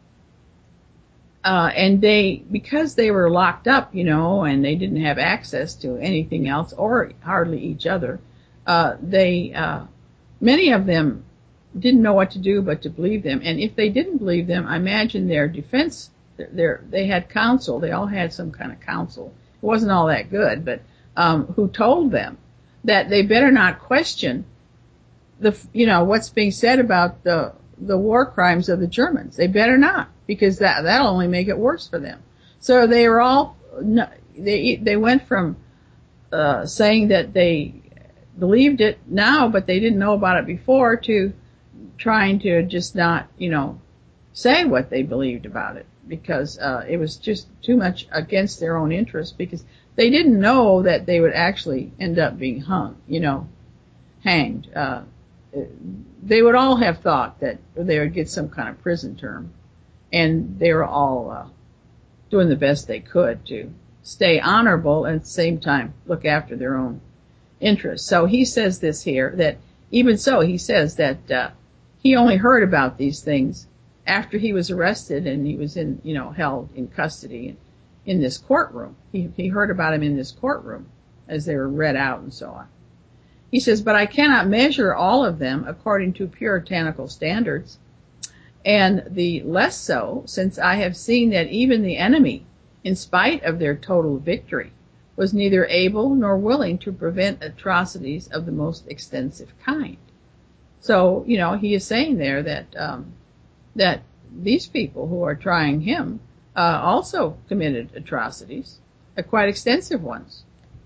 uh, and they, because they were locked up, you know, and they didn't have access to anything else or hardly each other, uh, they, uh, many of them didn't know what to do but to believe them. And if they didn't believe them, I imagine their defense, their, they had counsel. They all had some kind of counsel. It wasn't all that good, but um, who told them that they better not question the, you know, what's being said about the the war crimes of the Germans. They better not, because that that'll only make it worse for them. So they were all they they went from uh, saying that they believed it now, but they didn't know about it before, to trying to just not, you know, say what they believed about it, because uh, it was just too much against their own interest, because they didn't know that they would actually end up being hung, you know, hanged. Uh, they would all have thought that they would get some kind of prison term, and they were all uh, doing the best they could to stay honorable and at the same time look after their own interests. So he says this here, that even so, he says that uh, he only heard about these things after he was arrested and he was in, you know, held in custody in this courtroom. He, he heard about him in this courtroom as they were read out and so on. He says, but I cannot measure all of them according to puritanical standards, and the less so since I have seen that even the enemy, in spite of their total victory, was neither able nor willing to prevent atrocities of the most extensive kind. So, you know, he is saying there that um, that these people who are trying him uh, also committed atrocities, uh, quite extensive ones.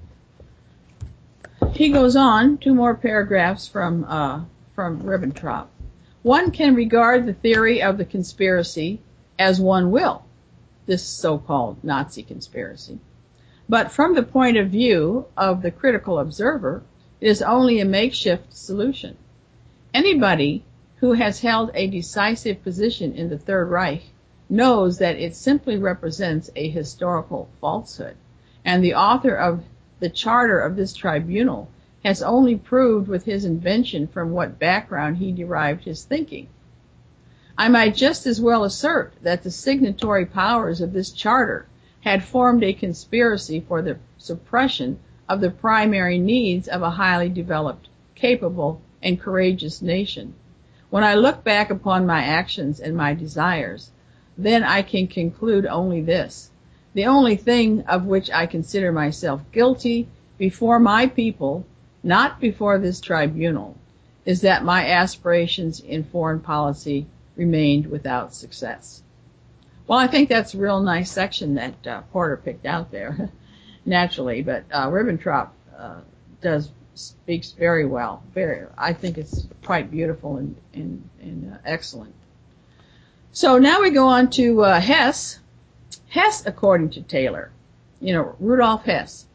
He goes on, two more paragraphs from uh, from Ribbentrop. One can regard the theory of the conspiracy as one will, this so-called Nazi conspiracy. But from the point of view of the critical observer, it is only a makeshift solution. Anybody who has held a decisive position in the Third Reich knows that it simply represents a historical falsehood, and the author of the charter of this tribunal has only proved with his invention from what background he derived his thinking. I might just as well assert that the signatory powers of this charter had formed a conspiracy for the suppression of the primary needs of a highly developed, capable, and courageous nation. When I look back upon my actions and my desires, then I can conclude only this. The only thing of which I consider myself guilty before my people, not before this tribunal, is that my aspirations in foreign policy remained without success. Well, I think that's a real nice section that uh, Porter picked out there, naturally, but uh, Ribbentrop uh, does speaks very well. Very, I think it's quite beautiful and, and, and uh, excellent. So now we go on to uh, Hess. Hess, according to Taylor, you know, Rudolf Hess.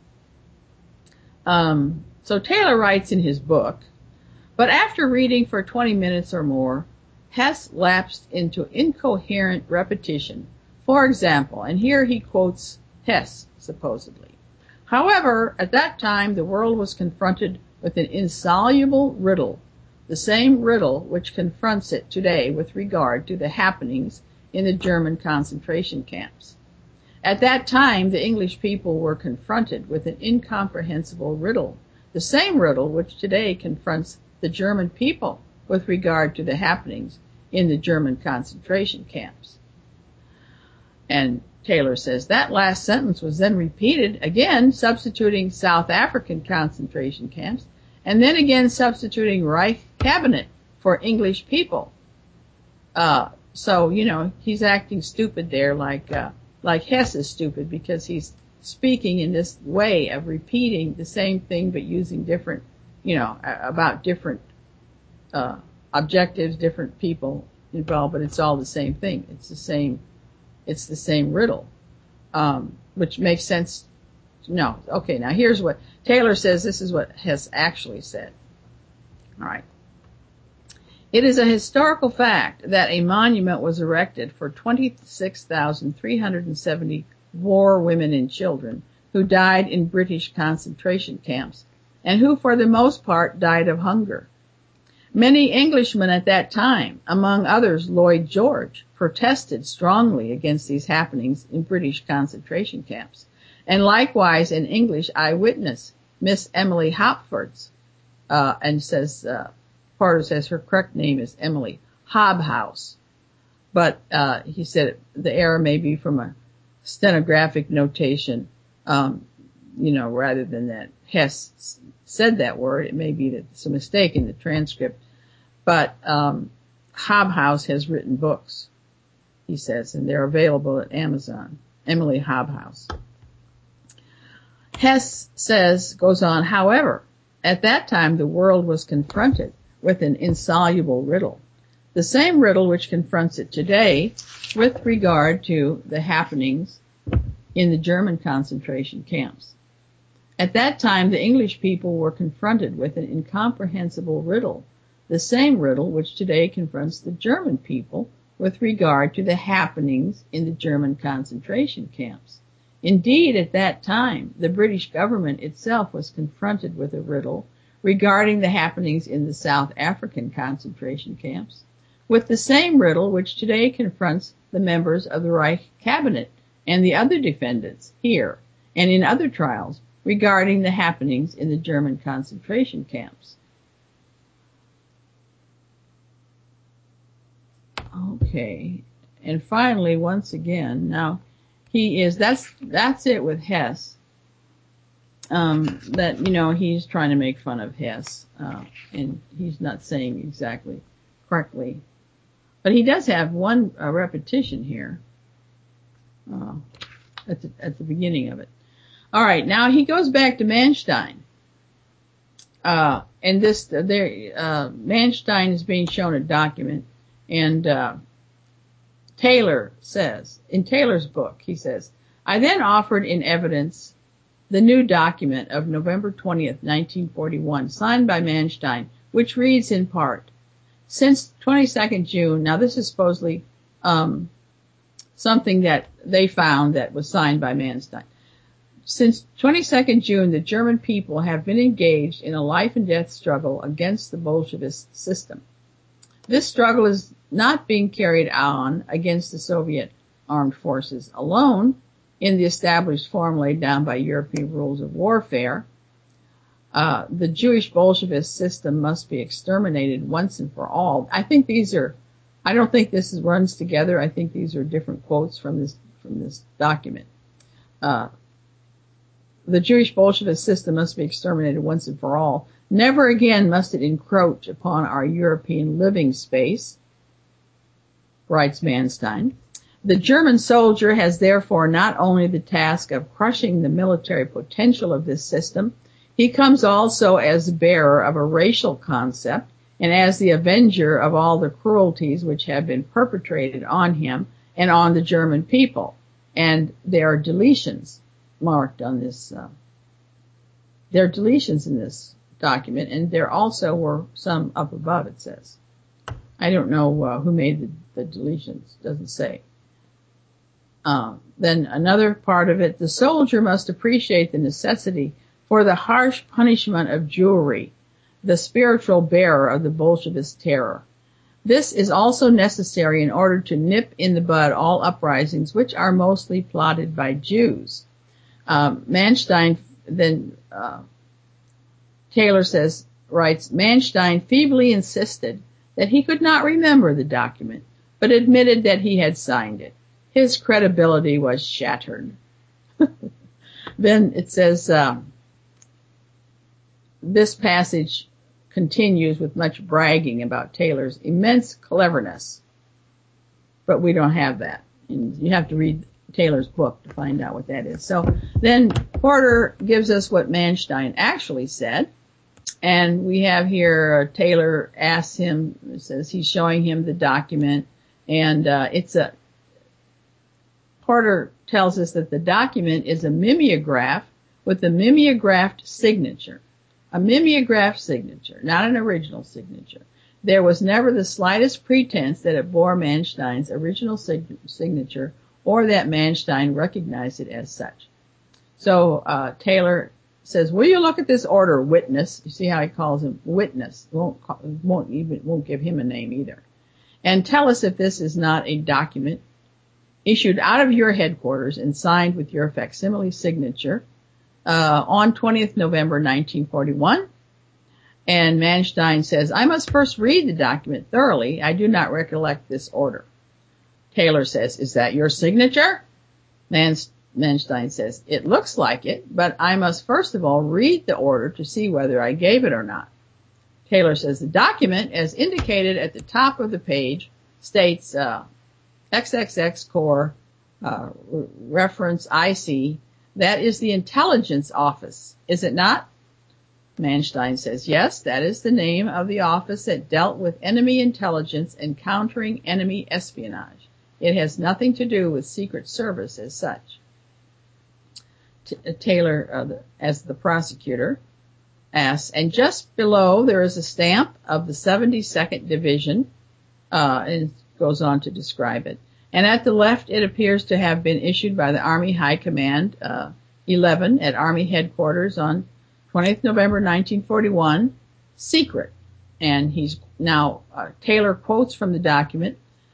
Um, so Taylor writes in his book, but after reading for twenty minutes or more, Hess lapsed into incoherent repetition. For example, and here he quotes Hess, supposedly. However, at that time the world was confronted with an insoluble riddle, the same riddle which confronts it today with regard to the happenings in the German concentration camps. At that time, the English people were confronted with an incomprehensible riddle, the same riddle which today confronts the German people with regard to the happenings in the German concentration camps. And Taylor says that last sentence was then repeated again, substituting South African concentration camps, and then again substituting Reich cabinet for English people. Uh, so, you know, he's acting stupid there, like uh, like Hess is stupid, because he's speaking in this way of repeating the same thing but using different, you know, about different uh, objectives, different people involved, but it's all the same thing. It's the same, it's the same riddle, um, which makes sense. No, okay, now here's what Taylor says. This is what Hess actually said. All right. It is a historical fact that a monument was erected for twenty-six thousand three hundred seventy war women and children who died in British concentration camps, and who for the most part died of hunger. Many Englishmen at that time, among others Lloyd George, protested strongly against these happenings in British concentration camps, and likewise an English eyewitness, Miss Emily Hopfords, uh, and says, uh, Porter says her correct name is Emily Hobhouse, but uh, he said the error may be from a stenographic notation, um, you know, rather than that Hess said that word. It may be that it's a mistake in the transcript, but um, Hobhouse has written books, he says, and they're available at Amazon. Emily Hobhouse. Hess says, goes on, however, at that time the world was confronted with an insoluble riddle, the same riddle which confronts it today with regard to the happenings in the German concentration camps. At that time, the English people were confronted with an incomprehensible riddle, the same riddle which today confronts the German people with regard to the happenings in the German concentration camps. Indeed, at that time, the British government itself was confronted with a riddle regarding the happenings in the South African concentration camps, with the same riddle which today confronts the members of the Reich cabinet and the other defendants here and in other trials regarding the happenings in the German concentration camps. Okay, and finally, once again, now he is, that's, that's it with Hess. um, that, you know, he's trying to make fun of Hess, uh, and he's not saying exactly correctly. But he does have one uh, repetition here uh, at, the, at the beginning of it. All right, now he goes back to Manstein. Uh, and this, there, uh, Manstein is being shown a document, and uh, Taylor says, in Taylor's book, he says, I then offered in evidence the new document of November twentieth, nineteen forty-one, signed by Manstein, which reads in part, since twenty-second June, now this is supposedly um, something that they found that was signed by Manstein. Since twenty-second June, the German people have been engaged in a life and death struggle against the Bolshevist system. This struggle is not being carried on against the Soviet armed forces alone in the established form laid down by European rules of warfare. Uh, the Jewish Bolshevist system must be exterminated once and for all. I think these are, I don't think this is, runs together. I think these are different quotes from this, from this document. Uh, the Jewish Bolshevist system must be exterminated once and for all. Never again must it encroach upon our European living space, writes Manstein. The German soldier has therefore not only the task of crushing the military potential of this system, he comes also as the bearer of a racial concept and as the avenger of all the cruelties which have been perpetrated on him and on the German people. And there are deletions marked on this, uh, there are deletions in this document, and there also were some up above, it says. I don't know uh, who made the, the deletions, doesn't say. Uh, then another part of it, the soldier must appreciate the necessity for the harsh punishment of Jewry, the spiritual bearer of the Bolshevist terror. This is also necessary in order to nip in the bud all uprisings which are mostly plotted by Jews. Um, Manstein, then uh, Taylor says, writes, Manstein feebly insisted that he could not remember the document, but admitted that he had signed it. His credibility was shattered. Then it says, um, this passage continues with much bragging about Taylor's immense cleverness, but we don't have that. And you have to read Taylor's book to find out what that is. So then Porter gives us what Manstein actually said, and we have here uh, Taylor asks him, it says he's showing him the document, and uh, it's a Porter tells us that the document is a mimeograph with a mimeographed signature. A mimeographed signature, not an original signature. There was never the slightest pretense that it bore Manstein's original sig- signature or that Manstein recognized it as such. So uh, Taylor says, will you look at this order, witness? You see how he calls him witness. Won't, call, won't, even, won't give him a name either. And tell us if this is not a document issued out of your headquarters and signed with your facsimile signature uh, on twentieth November nineteen forty-one. And Manstein says, I must first read the document thoroughly. I do not recollect this order. Taylor says, is that your signature? Manstein says, it looks like it, but I must first of all read the order to see whether I gave it or not. Taylor says, the document, as indicated at the top of the page, states uh, triple X Corps uh, reference I C. That is the intelligence office, is it not? Manstein says, yes, that is the name of the office that dealt with enemy intelligence and countering enemy espionage. It has nothing to do with Secret Service as such. T- Taylor, uh, the, as the prosecutor, asks, and just below there is a stamp of the seventy-second Division, uh, and it goes on to describe it. And at the left, it appears to have been issued by the Army High Command uh, eleven at Army Headquarters on twentieth November nineteen forty-one, secret. And he's now, uh, Taylor quotes from the document.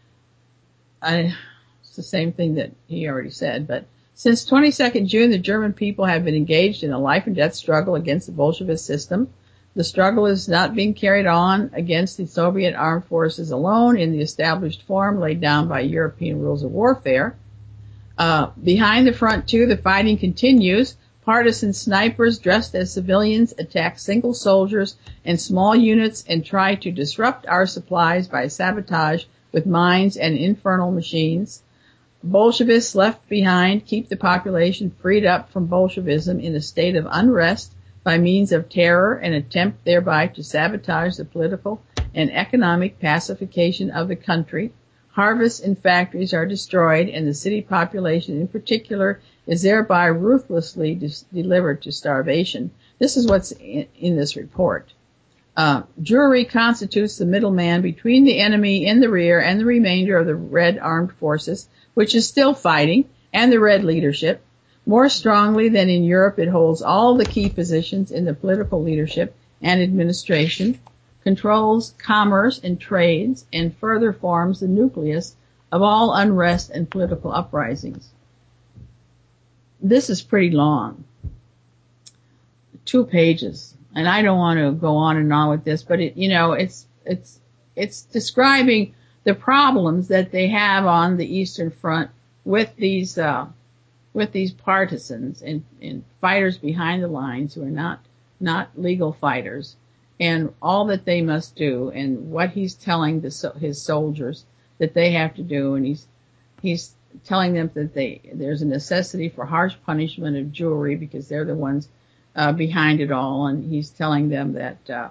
I, it's the same thing that he already said, but since twenty-second June, the German people have been engaged in a life and death struggle against the Bolshevist system. The struggle is not being carried on against the Soviet armed forces alone in the established form laid down by European rules of warfare. Uh, behind the front, too, the fighting continues. Partisan snipers dressed as civilians attack single soldiers and small units and try to disrupt our supplies by sabotage with mines and infernal machines. Bolshevists left behind keep the population freed up from Bolshevism in a state of unrest by means of terror and attempt thereby to sabotage the political and economic pacification of the country. Harvests and factories are destroyed, and the city population in particular is thereby ruthlessly dis- delivered to starvation. This is what's in, in this report. Uh, Jewry constitutes the middleman between the enemy in the rear and the remainder of the Red Armed Forces, which is still fighting, and the Red leadership. More strongly than in Europe, it holds all the key positions in the political leadership and administration, controls commerce and trades, and further forms the nucleus of all unrest and political uprisings. This is pretty long. Two pages. And I don't want to go on and on with this, but it, you know, it's, it's, it's describing the problems that they have on the Eastern Front with these, uh, with these partisans and, and fighters behind the lines who are not, not legal fighters, and all that they must do, and what he's telling the, his soldiers that they have to do, and he's, he's telling them that they, there's a necessity for harsh punishment of Jewry because they're the ones Uh, behind it all, and he's telling them that uh,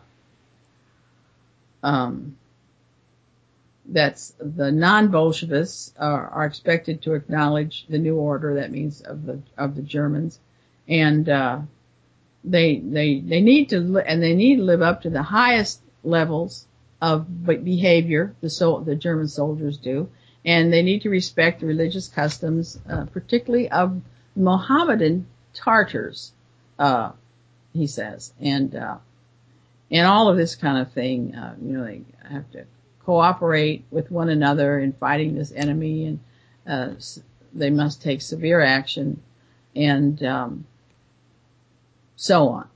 um, that's the non-Bolshevists are, are expected to acknowledge the new order. That means of the of the Germans, and uh, they they they need to li- and they need to live up to the highest levels of behavior. The so the German soldiers do, and they need to respect the religious customs, uh, particularly of Mohammedan Tartars. Uh, he says, and, uh, and all of this kind of thing, uh, you know, they have to cooperate with one another in fighting this enemy, and, uh, they must take severe action, and, um, so on.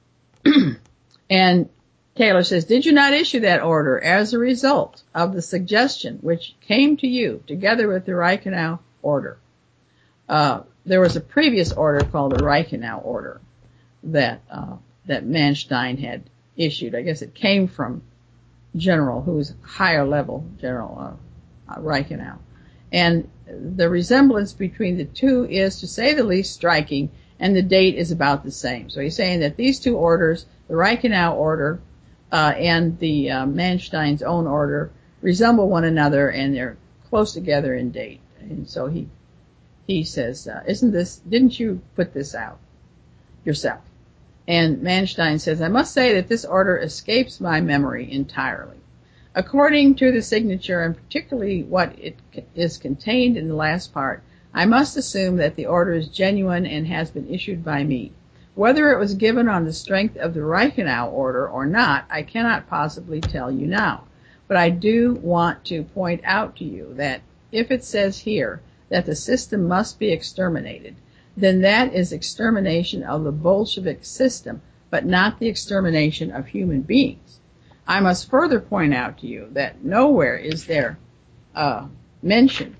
And Taylor says, did you not issue that order as a result of the suggestion which came to you together with the Reichenau order? Uh, there was a previous order called the Reichenau order that uh, that Manstein had issued. I guess it came from General, who was higher level, General uh, uh, Reichenau. And the resemblance between the two is, to say the least, striking, and the date is about the same. So he's saying that these two orders, the Reichenau order uh, and the uh, Manstein's own order, resemble one another, and they're close together in date. And so he he says, uh, isn't this, didn't you put this out yourself? And Manstein says, I must say that this order escapes my memory entirely. According to the signature, and particularly what it is contained in the last part, I must assume that the order is genuine and has been issued by me. Whether it was given on the strength of the Reichenau order or not, I cannot possibly tell you now. But I do want to point out to you that if it says here that the system must be exterminated, then that is extermination of the Bolshevik system, but not the extermination of human beings. I must further point out to you that nowhere is there uh, mention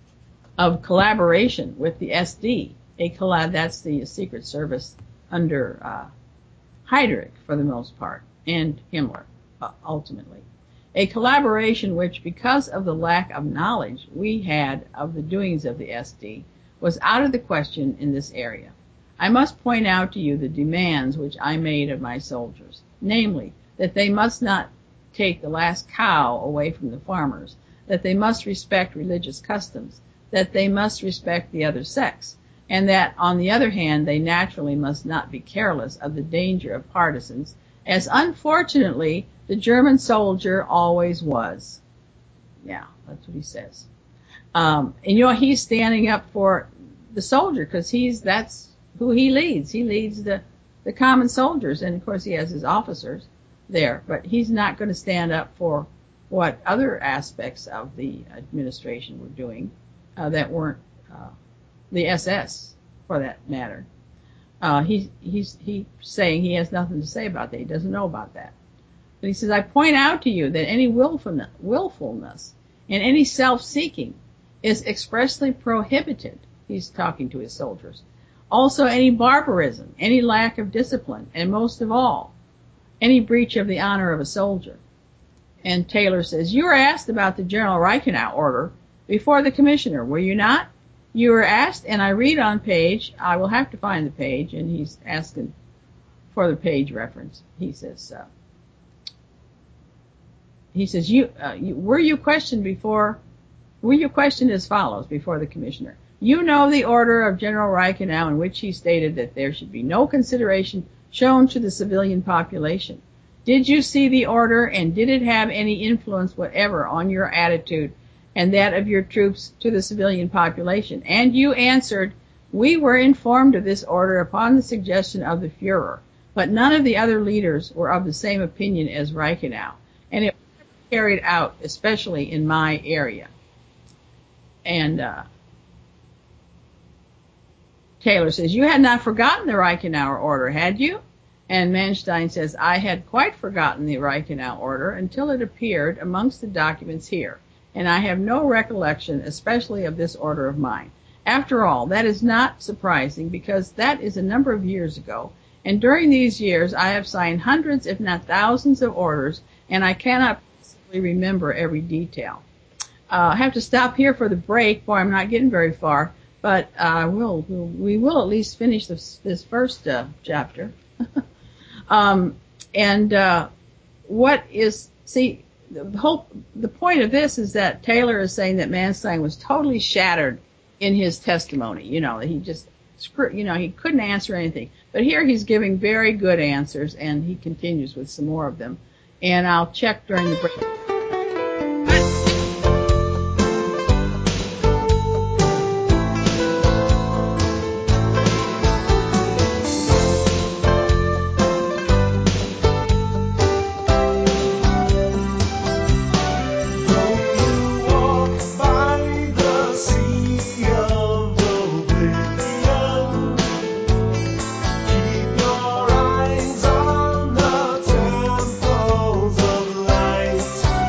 of collaboration with the S D. A collab, that's the Secret Service under uh, Heydrich for the most part, and Himmler uh, ultimately. A collaboration which, because of the lack of knowledge we had of the doings of the S D, was out of the question in this area. I must point out to you the demands which I made of my soldiers, namely, that they must not take the last cow away from the farmers, that they must respect religious customs, that they must respect the other sex, and that, on the other hand, they naturally must not be careless of the danger of partisans, as unfortunately the German soldier always was. Yeah, that's what he says. Um, and you know, he's standing up for the soldier because he's, that's who he leads. He leads the, the common soldiers, and of course he has his officers there, but he's not going to stand up for what other aspects of the administration were doing, uh, that weren't, uh, the S S for that matter. Uh, he, he's, he's saying he has nothing to say about that. He doesn't know about that. But he says, I point out to you that any willfulness, willfulness and any self-seeking is expressly prohibited. He's talking to his soldiers. Also any barbarism, any lack of discipline, and most of all, any breach of the honor of a soldier. And Taylor says, you were asked about the General Reichenau order before the commissioner, were you not? You were asked, and I read on page, I will have to find the page, and he's asking for the page reference. He says, uh, he says, you, uh, you, were you questioned before, were you questioned as follows before the commissioner? You know the order of General Reichenau in which he stated that there should be no consideration shown to the civilian population. Did you see the order, and did it have any influence whatever on your attitude and that of your troops to the civilian population? And you answered, we were informed of this order upon the suggestion of the Fuhrer, but none of the other leaders were of the same opinion as Reichenau, and it was carried out, especially in my area. And uh, Taylor says, you had not forgotten the Reichenau order, had you? And Manstein says, I had quite forgotten the Reichenau order until it appeared amongst the documents here, and I have no recollection, especially of this order of mine. After all, that is not surprising, because that is a number of years ago, and during these years I have signed hundreds, if not thousands, of orders, and I cannot possibly remember every detail. Uh, I have to stop here for the break, boy, I'm not getting very far, but uh, we'll, we'll, we will at least finish this, this first uh, chapter. Um, and, uh, what is, see, the whole, the point of this is that Taylor is saying that Manstein was totally shattered in his testimony. You know, he just, you know, he couldn't answer anything. But here he's giving very good answers, and he continues with some more of them. And I'll check during the break. Keep your eyes on the temples of light.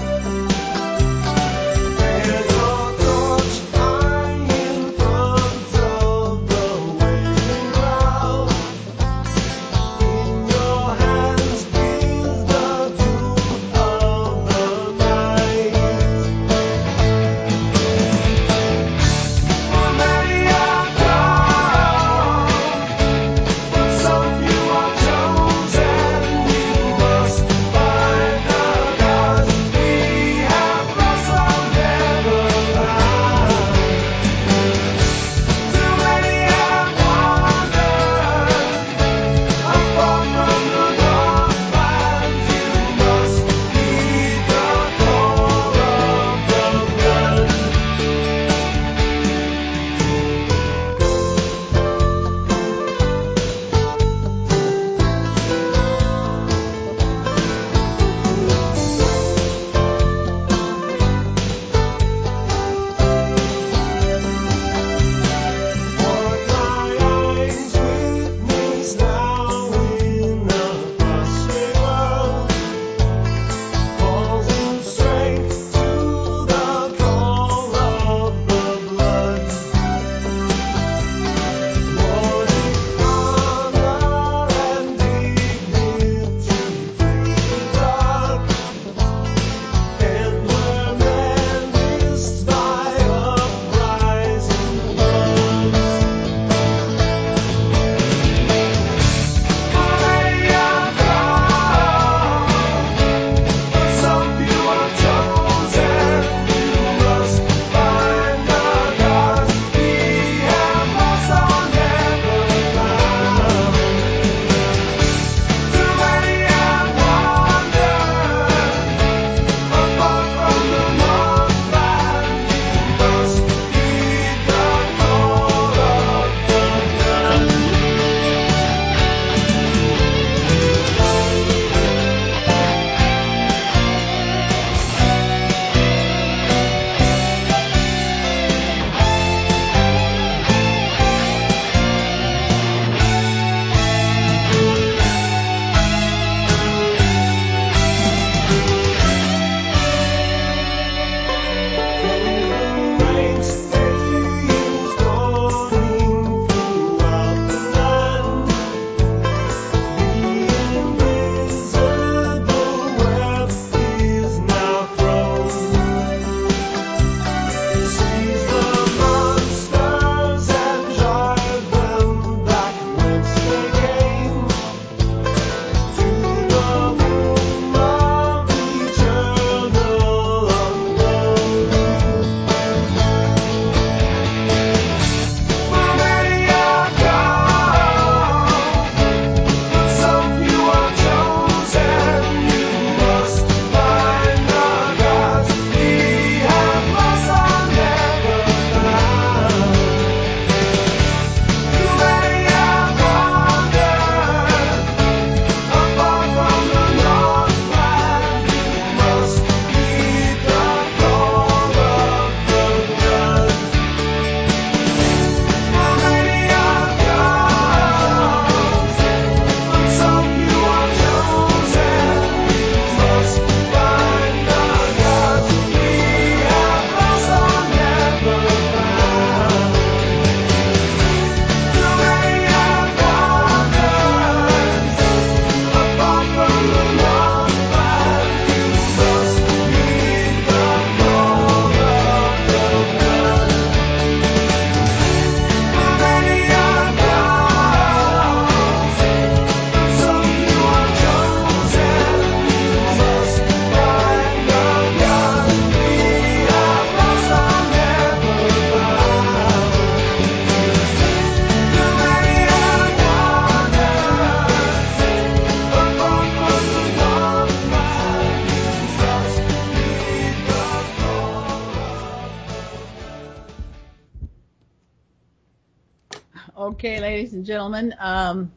Okay, ladies and gentlemen, um,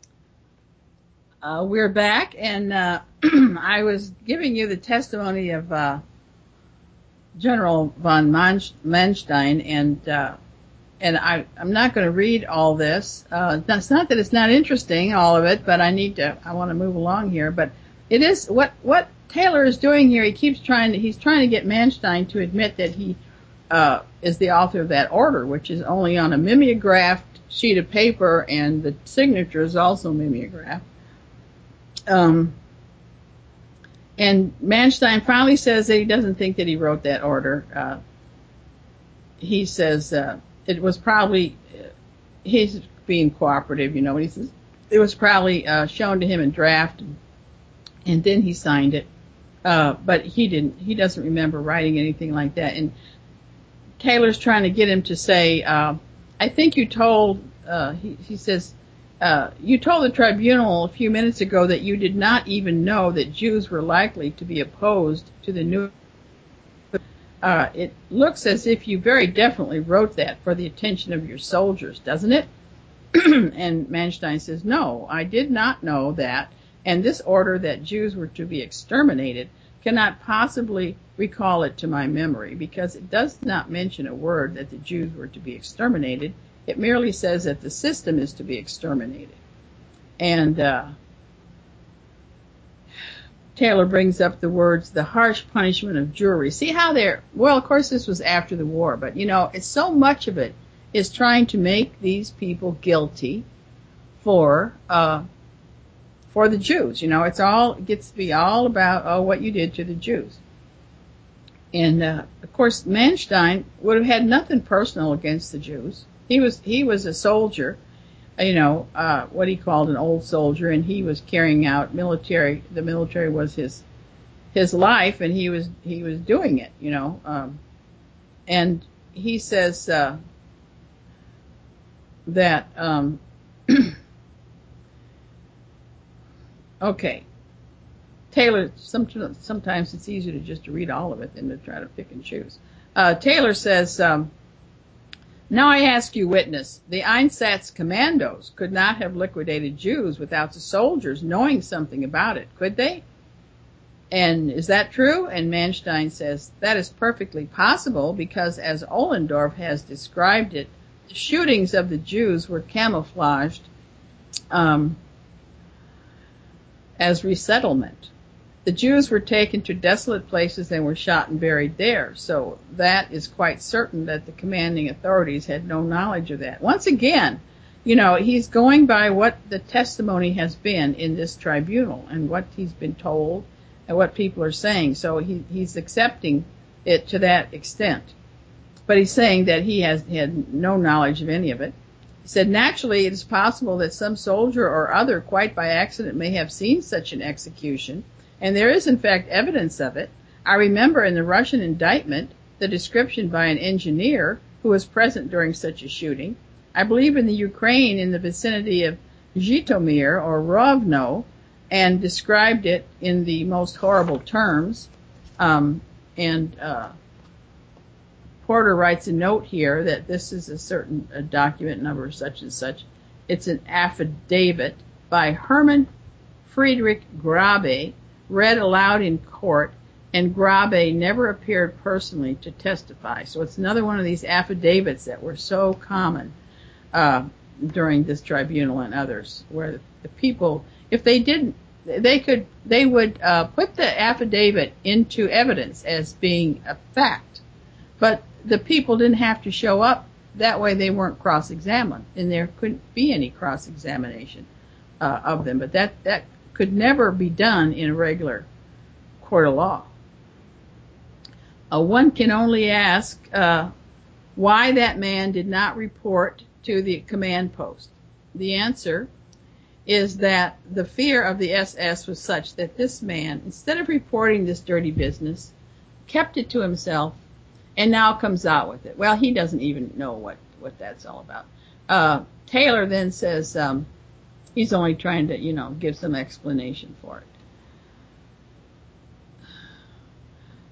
uh, we're back, and uh, I was giving you the testimony of uh, General von Manstein, and uh, and I, I'm not going to read all this. Uh, it's not that it's not interesting, all of it, but I need to. I want to move along here. But it is what what Taylor is doing here. He keeps trying to. He's trying to get Manstein to admit that he uh, is the author of that order, which is only on a mimeographed sheet of paper, and the signature is also mimeographed. Um, and Manstein finally says that he doesn't think that he wrote that order. Uh, he says uh, it was probably, uh, he's being cooperative, you know, he says it was probably uh, shown to him in draft, and, and then he signed it. Uh, but he didn't, he doesn't remember writing anything like that. And Taylor's trying to get him to say, uh, I think you told, uh, he, he says, uh, you told the tribunal a few minutes ago that you did not even know that Jews were likely to be opposed to the new. Uh, it looks as if you very definitely wrote that for the attention of your soldiers, doesn't it? And Manstein says, no, I did not know that. And this order that Jews were to be exterminated cannot possibly recall it to my memory, because it does not mention a word that the Jews were to be exterminated. It merely says that the system is to be exterminated. And uh, Taylor brings up the words, the harsh punishment of Jewry. See how they're, well, of course this was after the war, but you know, it's so much of it is trying to make these people guilty for uh, for the Jews. You know, it's all, it gets to be all about, oh, what you did to the Jews. And, uh, of course, Manstein would have had nothing personal against the Jews. He was, he was a soldier, you know, uh, what he called an old soldier, and he was carrying out military, the military was his, his life, and he was, he was doing it, you know, um, and he says, uh, that, um, okay. Taylor, sometimes it's easier to just read all of it than to try to pick and choose. Uh, Taylor says, um, now I ask you, witness, the Einsatz commandos could not have liquidated Jews without the soldiers knowing something about it, could they? And is that true? And Manstein says, that is perfectly possible, because as Ohlendorf has described it, the shootings of the Jews were camouflaged um, as resettlement. The Jews were taken to desolate places and were shot and buried there. So that is quite certain that the commanding authorities had no knowledge of that. Once again, you know, he's going by what the testimony has been in this tribunal and what he's been told and what people are saying. So he, he's accepting it to that extent. But he's saying that he has had no knowledge of any of it. He said, naturally, it is possible that some soldier or other, quite by accident, may have seen such an execution. And there is, in fact, evidence of it. I remember in the Russian indictment the description by an engineer who was present during such a shooting. I believe in the Ukraine in the vicinity of Zhytomyr or Rovno, and described it in the most horrible terms. Um, and uh, Porter writes a note here that this is a certain a document number such and such. It's an affidavit by Hermann Friedrich Grabe, read aloud in court, and Grabe never appeared personally to testify. So it's another one of these affidavits that were so common uh, during this tribunal and others, where the people, if they didn't, they could, they would uh, put the affidavit into evidence as being a fact, but the people didn't have to show up. That way they weren't cross-examined, and there couldn't be any cross-examination uh, of them. But that that could never be done in a regular court of law. Uh, one can only ask uh, why that man did not report to the command post. The answer is that the fear of the S S was such that this man, instead of reporting this dirty business, kept it to himself and now comes out with it. Well, he doesn't even know what, what that's all about. Uh, Taylor then says, um, he's only trying to, you know, give some explanation for it.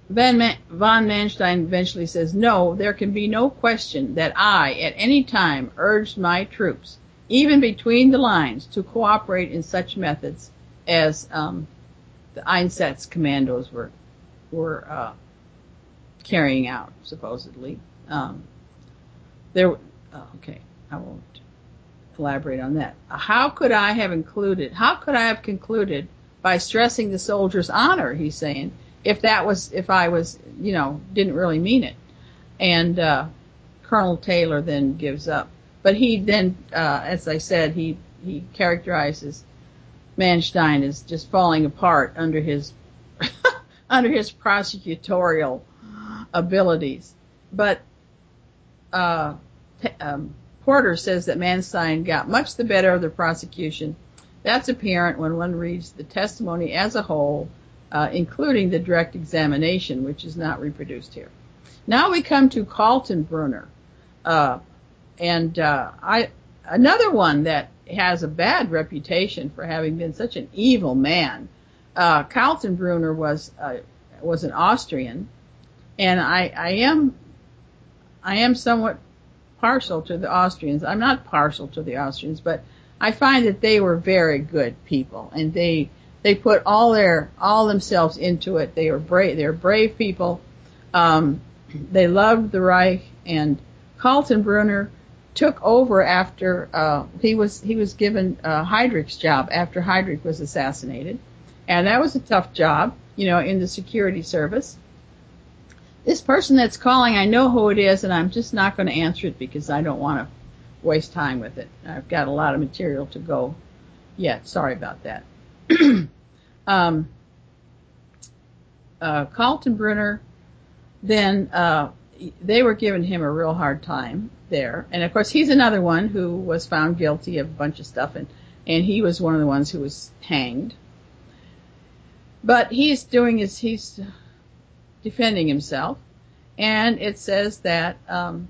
Van Man- von Manstein eventually says, no, there can be no question that I, at any time, urged my troops, even between the lines, to cooperate in such methods as um, the Einsatz commandos were were uh, carrying out, supposedly. Um, there, oh, okay, I won't elaborate on that. How could I have included? How could I have concluded by stressing the soldier's honor? He's saying, if that was, if I was, you know, didn't really mean it. And uh, Colonel Taylor then gives up. But he then, uh, as I said, he he characterizes Manstein as just falling apart under his under his prosecutorial abilities. But uh, t- um, Porter says that Manstein got much the better of the prosecution. That's apparent when one reads the testimony as a whole, uh, including the direct examination, which is not reproduced here. Now we come to Kaltenbrunner, uh, and uh, I another one that has a bad reputation for having been such an evil man. Uh, Kaltenbrunner was uh, was an Austrian, and I, I am I am somewhat partial to the Austrians. I'm not partial to the Austrians, but I find that they were very good people, and they they put all their all themselves into it. They were brave. They were brave people. Um, they loved the Reich, and Kaltenbrunner took over after uh, he was he was given uh, Heydrich's job after Heydrich was assassinated, and that was a tough job, you know, in the security service. This person that's calling, I know who it is, and I'm just not going to answer it because I don't want to waste time with it. I've got a lot of material to go yet. Sorry about that. um, uh, Kaltenbrunner, then uh, they were giving him a real hard time there. And, of course, he's another one who was found guilty of a bunch of stuff, and, and he was one of the ones who was hanged. But he's doing his, he's defending himself, and it says that um,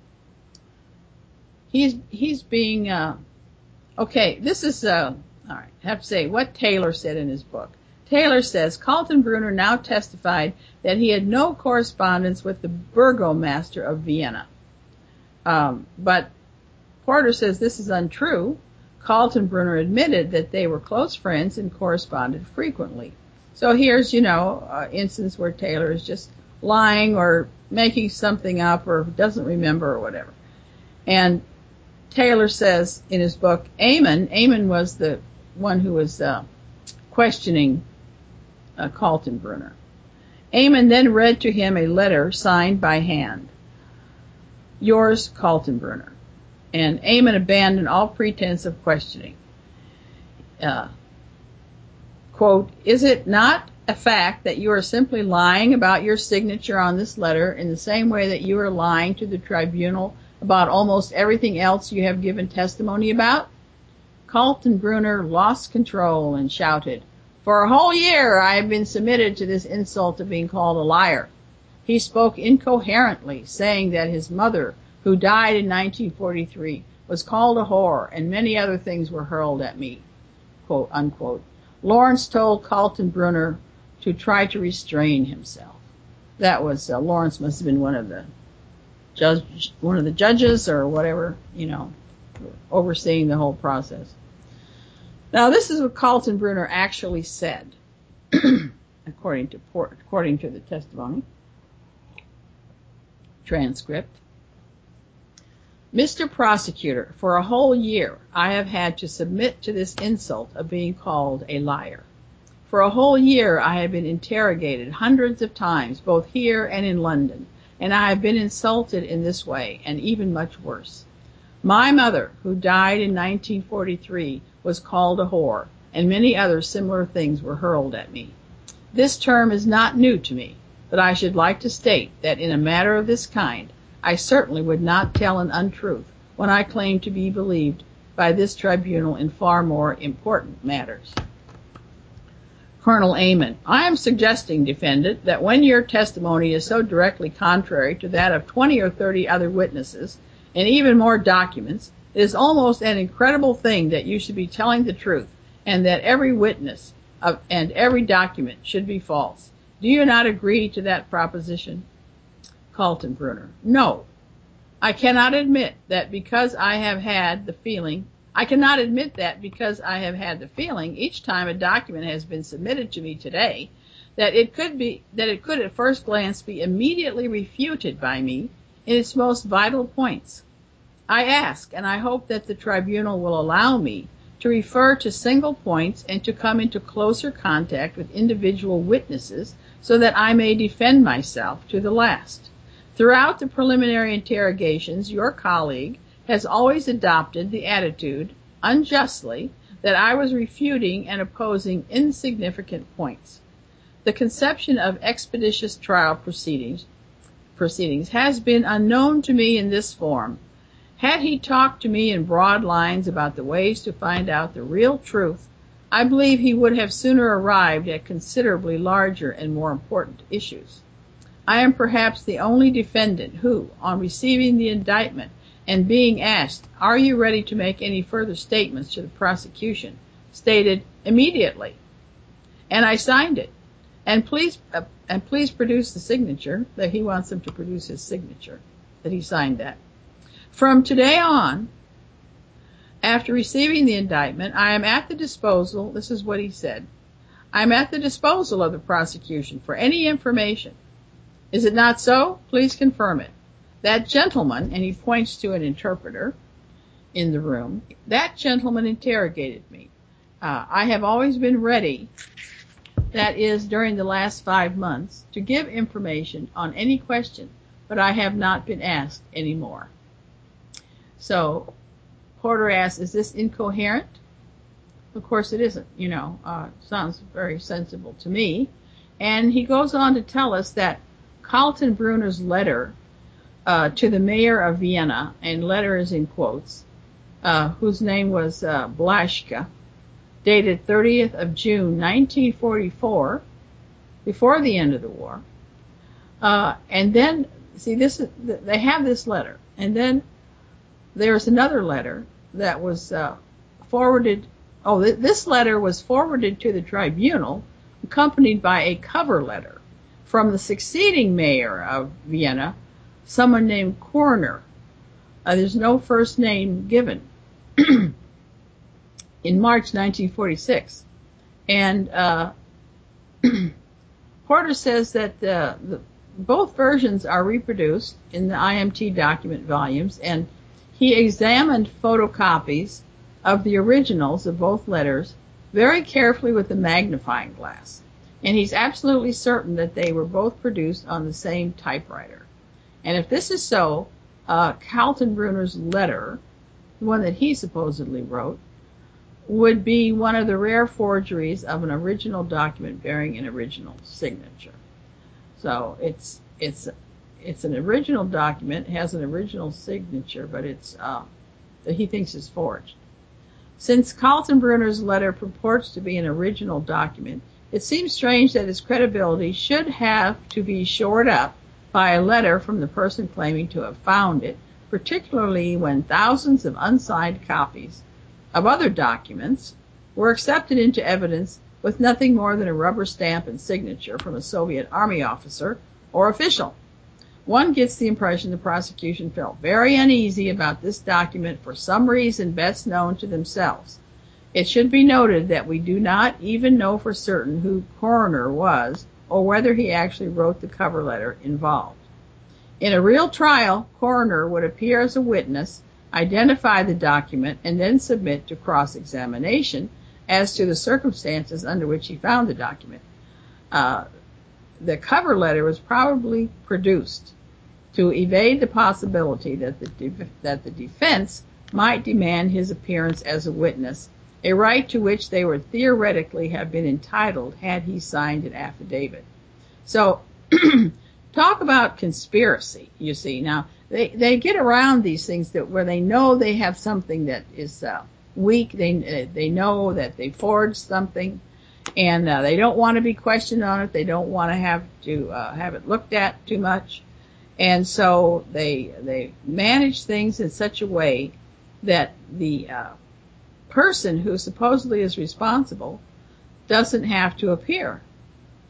he's he's being uh, okay. This is uh, all right. I have to say what Taylor said in his book. Taylor says Kaltenbrunner now testified that he had no correspondence with the burgomaster of Vienna, um, but Porter says this is untrue. Kaltenbrunner admitted that they were close friends and corresponded frequently. So here's, you know, an instance where Taylor is just lying or making something up or doesn't remember or whatever. And Taylor says in his book, Amon, Amon was the one who was uh, questioning uh, Kaltenbrunner. Amon then read to him a letter signed by hand. Yours, Kaltenbrunner. And Amon abandoned all pretense of questioning. Uh, Quote, is it not a fact that you are simply lying about your signature on this letter in the same way that you are lying to the tribunal about almost everything else you have given testimony about? Kaltenbrunner lost control and shouted, for a whole year I have been submitted to this insult of being called a liar. He spoke incoherently, saying that his mother, who died in nineteen forty-three, was called a whore, and many other things were hurled at me. Quote, unquote. Lawrence told Kaltenbrunner to try to restrain himself. That was uh, Lawrence must have been one of the judge, one of the judges or whatever, you know, overseeing the whole process. Now, this is what Kaltenbrunner actually said, according to according to the testimony transcript. Mister Prosecutor, for a whole year I have had to submit to this insult of being called a liar. For a whole year I have been interrogated hundreds of times, both here and in London, and I have been insulted in this way, and even much worse. My mother, who died in nineteen forty-three, was called a whore, and many other similar things were hurled at me. This term is not new to me, but I should like to state that in a matter of this kind, I certainly would not tell an untruth when I claim to be believed by this tribunal in far more important matters. Colonel Amon, I am suggesting, defendant, that when your testimony is so directly contrary to that of twenty or thirty other witnesses, and even more documents, it is almost an incredible thing that you should be telling the truth, and that every witness of, and every document should be false. Do you not agree to that proposition? Kaltenbrunner: No. I cannot admit that because I have had the feeling, I cannot admit that because I have had the feeling each time a document has been submitted to me today that it could be, that it could at first glance be immediately refuted by me in its most vital points. I ask, and I hope that the tribunal will allow me to refer to single points and to come into closer contact with individual witnesses so that I may defend myself to the last. Throughout the preliminary interrogations, your colleague has always adopted the attitude, unjustly, that I was refuting and opposing insignificant points. The conception of expeditious trial proceedings, proceedings has been unknown to me in this form. Had he talked to me in broad lines about the ways to find out the real truth, I believe he would have sooner arrived at considerably larger and more important issues. I am perhaps the only defendant who, on receiving the indictment and being asked, "Are you ready to make any further statements to the prosecution?" stated, "Immediately." And I signed it. And please, uh, and please produce the signature, that he wants them to produce his signature, that he signed that. From today on, after receiving the indictment, I am at the disposal, this is what he said, I am at the disposal of the prosecution for any information. Is it not so? Please confirm it. That gentleman, and he points to an interpreter in the room, that gentleman interrogated me. Uh, I have always been ready, that is, during the last five months, to give information on any question, but I have not been asked any more. So Porter asks, is this incoherent? Of course it isn't, you know, uh, sounds very sensible to me. And he goes on to tell us that Kaltenbrunner's letter uh, to the mayor of Vienna, and letter is in quotes, uh, whose name was uh, Blaschke, dated thirtieth of June nineteen forty-four, before the end of the war. Uh, and then, see, this is, they have this letter, and then there's another letter that was uh, forwarded. Oh, th- this letter was forwarded to the tribunal, accompanied by a cover letter from the succeeding mayor of Vienna, someone named Körner. Uh, there's no first name given. In March nineteen forty-six. And uh, Porter says that uh, the, both versions are reproduced in the I M T document volumes, and he examined photocopies of the originals of both letters very carefully with a magnifying glass. And he's absolutely certain that they were both produced on the same typewriter. And if this is so, uh, Kaltenbrunner's letter, the one that he supposedly wrote, would be one of the rare forgeries of an original document bearing an original signature. So it's it's it's an original document, has an original signature, but it's uh, that he thinks is forged. Since Kaltenbrunner's letter purports to be an original document, it seems strange that its credibility should have to be shored up by a letter from the person claiming to have found it, particularly when thousands of unsigned copies of other documents were accepted into evidence with nothing more than a rubber stamp and signature from a Soviet army officer or official. One gets the impression the prosecution felt very uneasy about this document for some reason best known to themselves. It should be noted that we do not even know for certain who Körner was or whether he actually wrote the cover letter involved. In a real trial, Körner would appear as a witness, identify the document, and then submit to cross-examination as to the circumstances under which he found the document. Uh, the cover letter was probably produced to evade the possibility that the, de- that the defense might demand his appearance as a witness, a right to which they would theoretically have been entitled had he signed an affidavit. So, talk about conspiracy, you see. Now, they, they get around these things that where they know they have something that is uh, weak. They, uh, they know that they forged something, and uh, they don't want to be questioned on it. They don't want to have to uh, have it looked at too much. And so they they manage things in such a way that the uh, person who supposedly is responsible doesn't have to appear.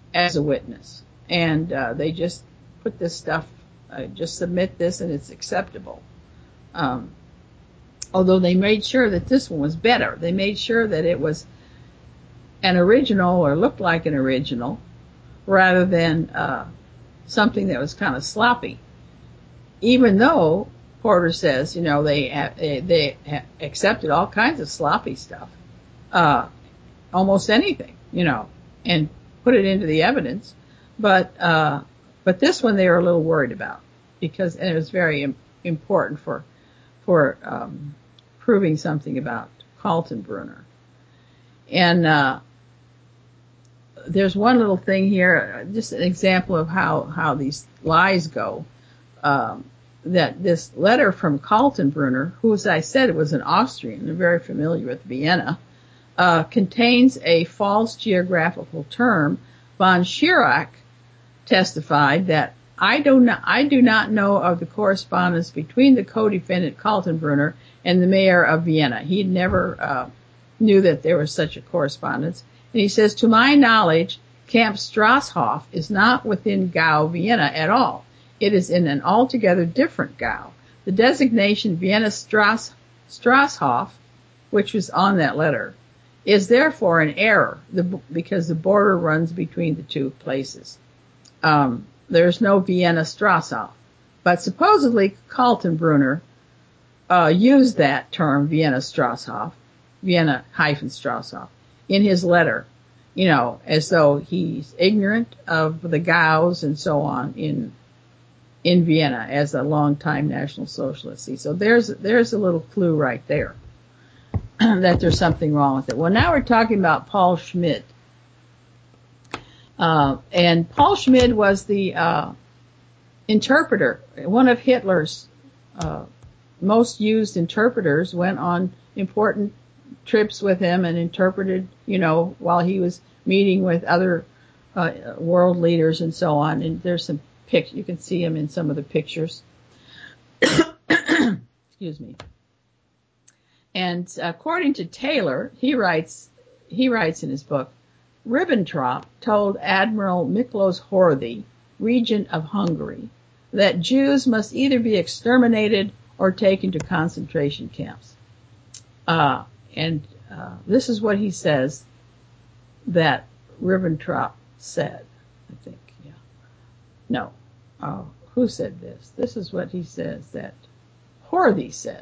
as a witness. And uh, they just put this stuff, uh, just submit this and it's acceptable. Um, although they made sure that this one was better. They made sure that it was an original or looked like an original rather than uh, something that was kind of sloppy. Even though Porter says, you know, they ha- they ha- accepted all kinds of sloppy stuff, uh, almost anything, you know, and put it into the evidence. But uh, but this one they were a little worried about because and it was very im- important for for um, proving something about Kaltenbrunner. And uh, there's one little thing here, just an example of how how these lies go. Um, that this letter from Kaltenbrunner, who, as I said, was an Austrian and very familiar with Vienna, uh, contains a false geographical term. Von Schirach testified that I do not, I do not know of the correspondence between the co-defendant Kaltenbrunner and the mayor of Vienna. He never uh, knew that there was such a correspondence. And he says, to my knowledge, Camp Strasshof is not within Gau, Vienna at all. It is in an altogether different Gau. The designation Vienna Strass, Strasshof, which was on that letter, is therefore an error the, because the border runs between the two places. Um, there's no Vienna Strasshof. But supposedly Kaltenbrunner uh, used that term, Vienna Strasshof, Vienna hyphen Strasshof, in his letter, you know, as though he's ignorant of the Gaus and so on in in Vienna as a longtime National Socialist. See, so there's there's a little clue right there that there's something wrong with it. Well, now we're talking about Paul Schmidt. Uh, and Paul Schmidt was the uh, interpreter, one of Hitler's uh, most used interpreters, went on important trips with him and interpreted, you know, while he was meeting with other uh, world leaders and so on. And there's some pic, you can see him in some of the pictures. Excuse me. And according to Taylor, he writes, he writes in his book, Ribbentrop told Admiral Miklos Horthy, regent of Hungary, that Jews must either be exterminated or taken to concentration camps. Uh, and uh, this is what he says that Ribbentrop said, I think, yeah. No. Oh, who said this? This is what he says that Horthy said.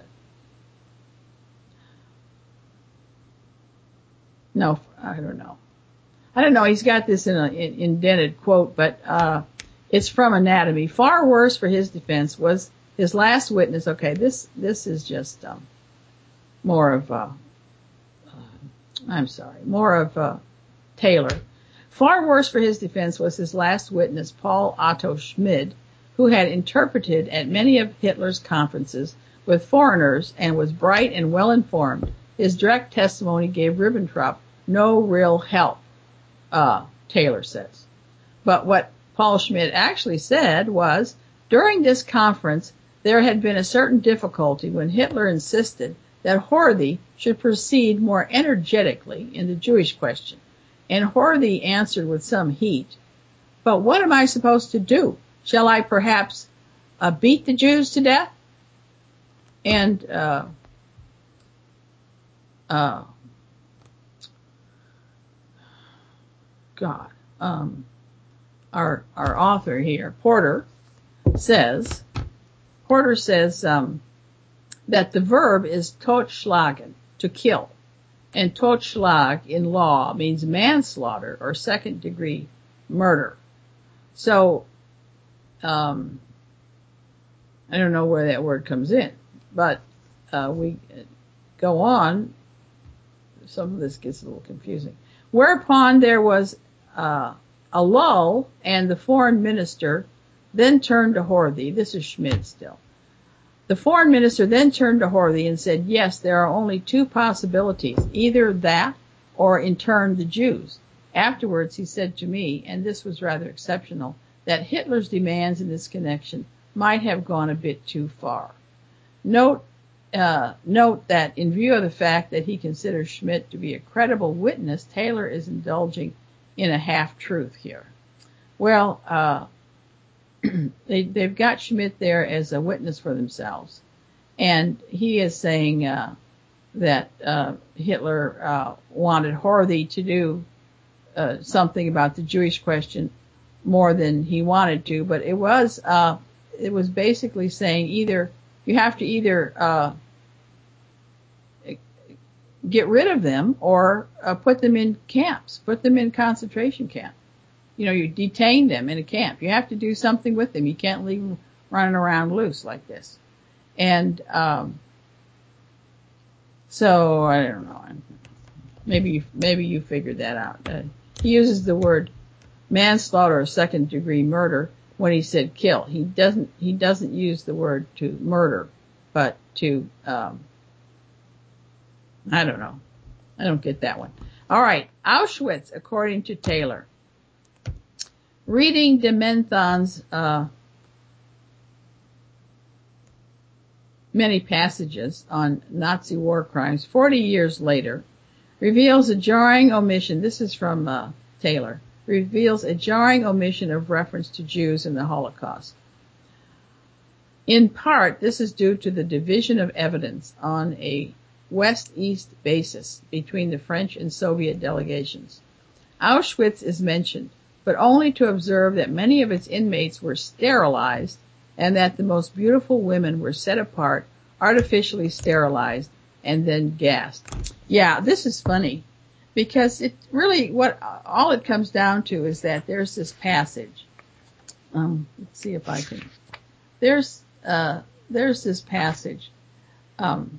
No, I don't know. I don't know. He's got this in an indented quote, but uh, it's from Anatomy. Far worse for his defense was his last witness. Okay, this this is just um, more of, uh, uh, I'm sorry, more of uh, Taylor. Far worse for his defense was his last witness, Paul Otto Schmid, who had interpreted at many of Hitler's conferences with foreigners and was bright and well informed. His direct testimony gave Ribbentrop no real help, uh, Taylor says. But what Paul Schmidt actually said was, during this conference, there had been a certain difficulty when Hitler insisted that Horthy should proceed more energetically in the Jewish question. And Horthy answered with some heat, but what am I supposed to do? Shall I perhaps uh, beat the Jews to death? And uh, uh, God, um, our our author here, Porter, says Porter says um, that the verb is totschlagen, to kill, and totschlag in law means manslaughter or second degree murder. So um, I don't know where that word comes in, but uh, we go on. Some of this gets a little confusing. Whereupon there was uh, a lull, and the foreign minister then turned to Horthy. This is Schmidt still. The foreign minister then turned to Horthy and said, yes, there are only two possibilities, either that or intern the Jews. Afterwards, he said to me, and this was rather exceptional, that Hitler's demands in this connection might have gone a bit too far. Note Uh, note that in view of the fact that he considers Schmidt to be a credible witness, Taylor is indulging in a half-truth here. Well, uh, they, they've got Schmidt there as a witness for themselves. And he is saying uh, that uh, Hitler uh, wanted Horthy to do uh, something about the Jewish question more than he wanted to. But it was uh, it was basically saying either you have to either uh, get rid of them or uh, put them in camps, put them in concentration camp. You know, you detain them in a camp. You have to do something with them. You can't leave them running around loose like this. And um, so I don't know. Maybe you, maybe you figured that out. Uh, he uses the word manslaughter or second degree murder when he said kill. He doesn't. He doesn't use the word to murder, but to um, I don't know. I don't get that one. All right, Auschwitz, according to Taylor. Reading de Menthon's uh, many passages on Nazi war crimes forty years later reveals a jarring omission. This is from uh, Taylor. Reveals a jarring omission of reference to Jews in the Holocaust. In part, this is due to the division of evidence on a west-east basis between the French and Soviet delegations. Auschwitz is mentioned, but only to observe that many of its inmates were sterilized and that the most beautiful women were set apart, artificially sterilized, and then gassed. Yeah, this is funny because it really, what all it comes down to is that there's this passage. Um, let's see if I can. There's uh, there's this passage. Um,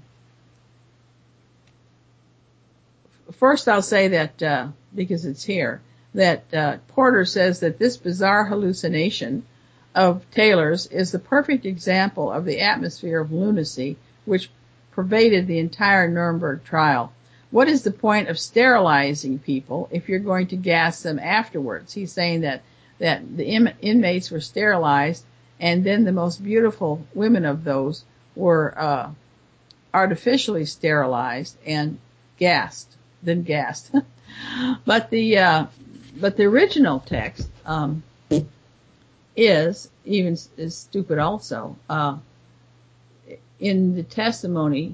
first, I'll say that uh, because it's here. That uh, Porter says that this bizarre hallucination of Taylor's is the perfect example of the atmosphere of lunacy which pervaded the entire Nuremberg trial. What is the point of sterilizing people if you're going to gas them afterwards? He's saying that that the in- inmates were sterilized, and then the most beautiful women of those were uh, artificially sterilized and gassed, then gassed. But the uh, but the original text um, is even is stupid. Also, uh, in the testimony,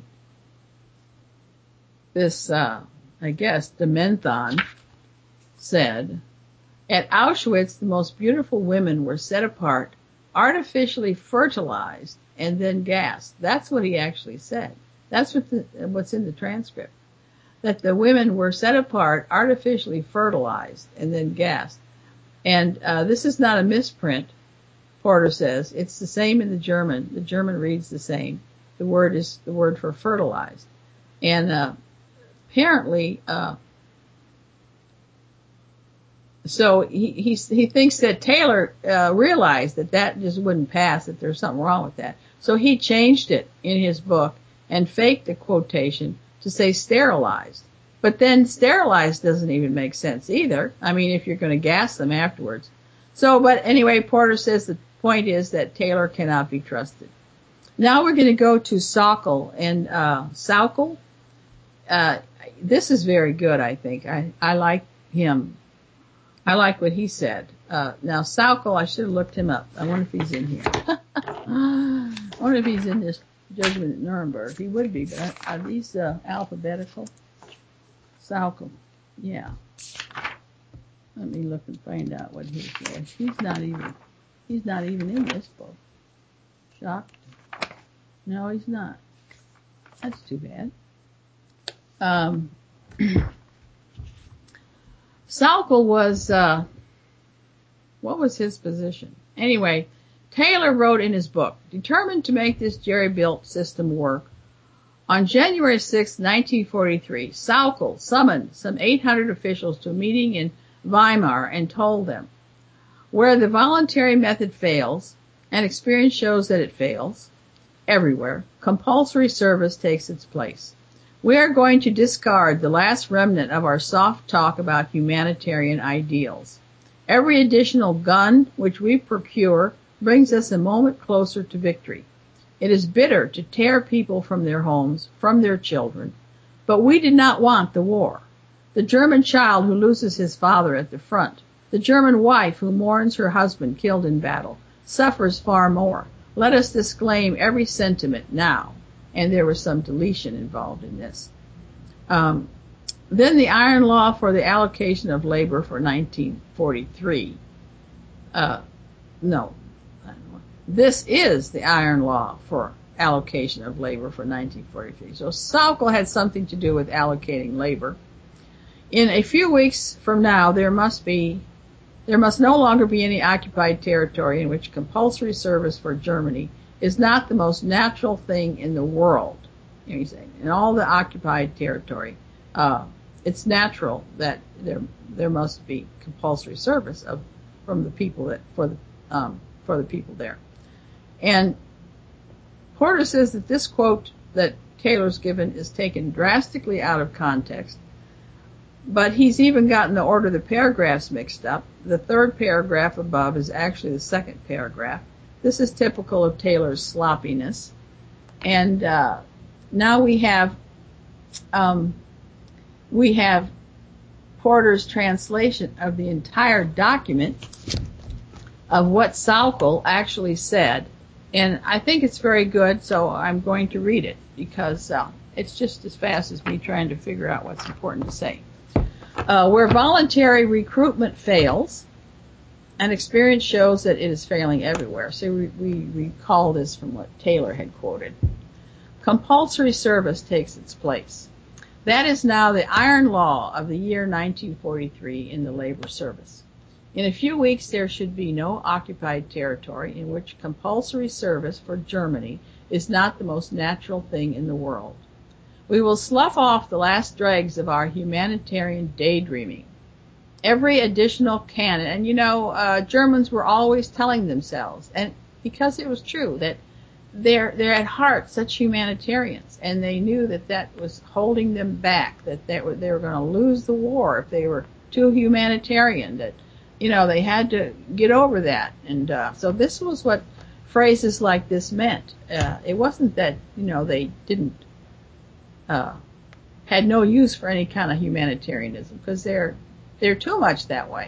this uh, I guess de Menthon said, at Auschwitz, the most beautiful women were set apart, artificially fertilized, and then gassed. That's what he actually said. That's what the, what's in the transcript. That the women were set apart, artificially fertilized, and then gassed. And uh, this is not a misprint, Porter says. It's the same in the German. The German reads the same. The word is the word for fertilized. And uh, apparently, uh, so he, he he thinks that Taylor uh, realized that that just wouldn't pass, that there's something wrong with that. So he changed it in his book and faked a quotation to say sterilized. But then sterilized doesn't even make sense either. I mean, if you're going to gas them afterwards. So, but anyway, Porter says the point is that Taylor cannot be trusted. Now we're going to go to Sauckel and uh, Sauckel. Uh, this is very good, I think. I, I like him. I like what he said. Uh, now Sauckel, I should have looked him up. I wonder if he's in here. I wonder if he's in this Judgment at Nuremberg. He would be, but are these uh, alphabetical? Sauckel. Yeah. Let me look and find out what he says. He's not even, he's not even in this book. Shocked? No, he's not. That's too bad. Um, Sauckel was, uh, what was his position? Anyway, Taylor wrote in his book, determined to make this jerry-built system work, on January sixth, nineteen forty-three, Sauckel summoned some eight hundred officials to a meeting in Weimar and told them, where the voluntary method fails, and experience shows that it fails, everywhere, compulsory service takes its place. We are going to discard the last remnant of our soft talk about humanitarian ideals. Every additional gun which we procure brings us a moment closer to victory. It is bitter to tear people from their homes, from their children, but we did not want the war. The German child who loses his father at the front, The German wife who mourns her husband killed in battle suffers far more. Let us disclaim every sentiment now. And there was some deletion involved in this. Um, then the Iron Law for the allocation of labor for nineteen forty-three. Uh, no. This is the Iron Law for allocation of labor for nineteen forty-three. So Sauckel had something to do with allocating labor. In a few weeks from now, there must be, there must no longer be any occupied territory in which compulsory service for Germany is not the most natural thing in the world. You know, he's saying, in all the occupied territory, uh, it's natural that there there must be compulsory service of from the people that for the um, for the people there. And Porter says that this quote that Taylor's given is taken drastically out of context, but he's even gotten the order of the paragraphs mixed up. The third paragraph above is actually the second paragraph. This is typical of Taylor's sloppiness. And uh, now we have um, we have Porter's translation of the entire document of what Sauckel actually said. And I think it's very good, so I'm going to read it because uh, it's just as fast as me trying to figure out what's important to say. Uh, where voluntary recruitment fails, and experience shows that it is failing everywhere. So we, we recall this from what Taylor had quoted. Compulsory service takes its place. That is now the iron law of the year nineteen forty-three in the labor service. In a few weeks, there should be no occupied territory in which compulsory service for Germany is not the most natural thing in the world. We will slough off the last dregs of our humanitarian daydreaming. Every additional cannon, and you know, uh, Germans were always telling themselves, and because it was true, that they're they're at heart such humanitarians, and they knew that that was holding them back, that they were they were going to lose the war if they were too humanitarian, that you know they had to get over that, and uh, so this was what phrases like this meant. Uh, it wasn't that you know they didn't uh, had no use for any kind of humanitarianism, because they're They're too much that way.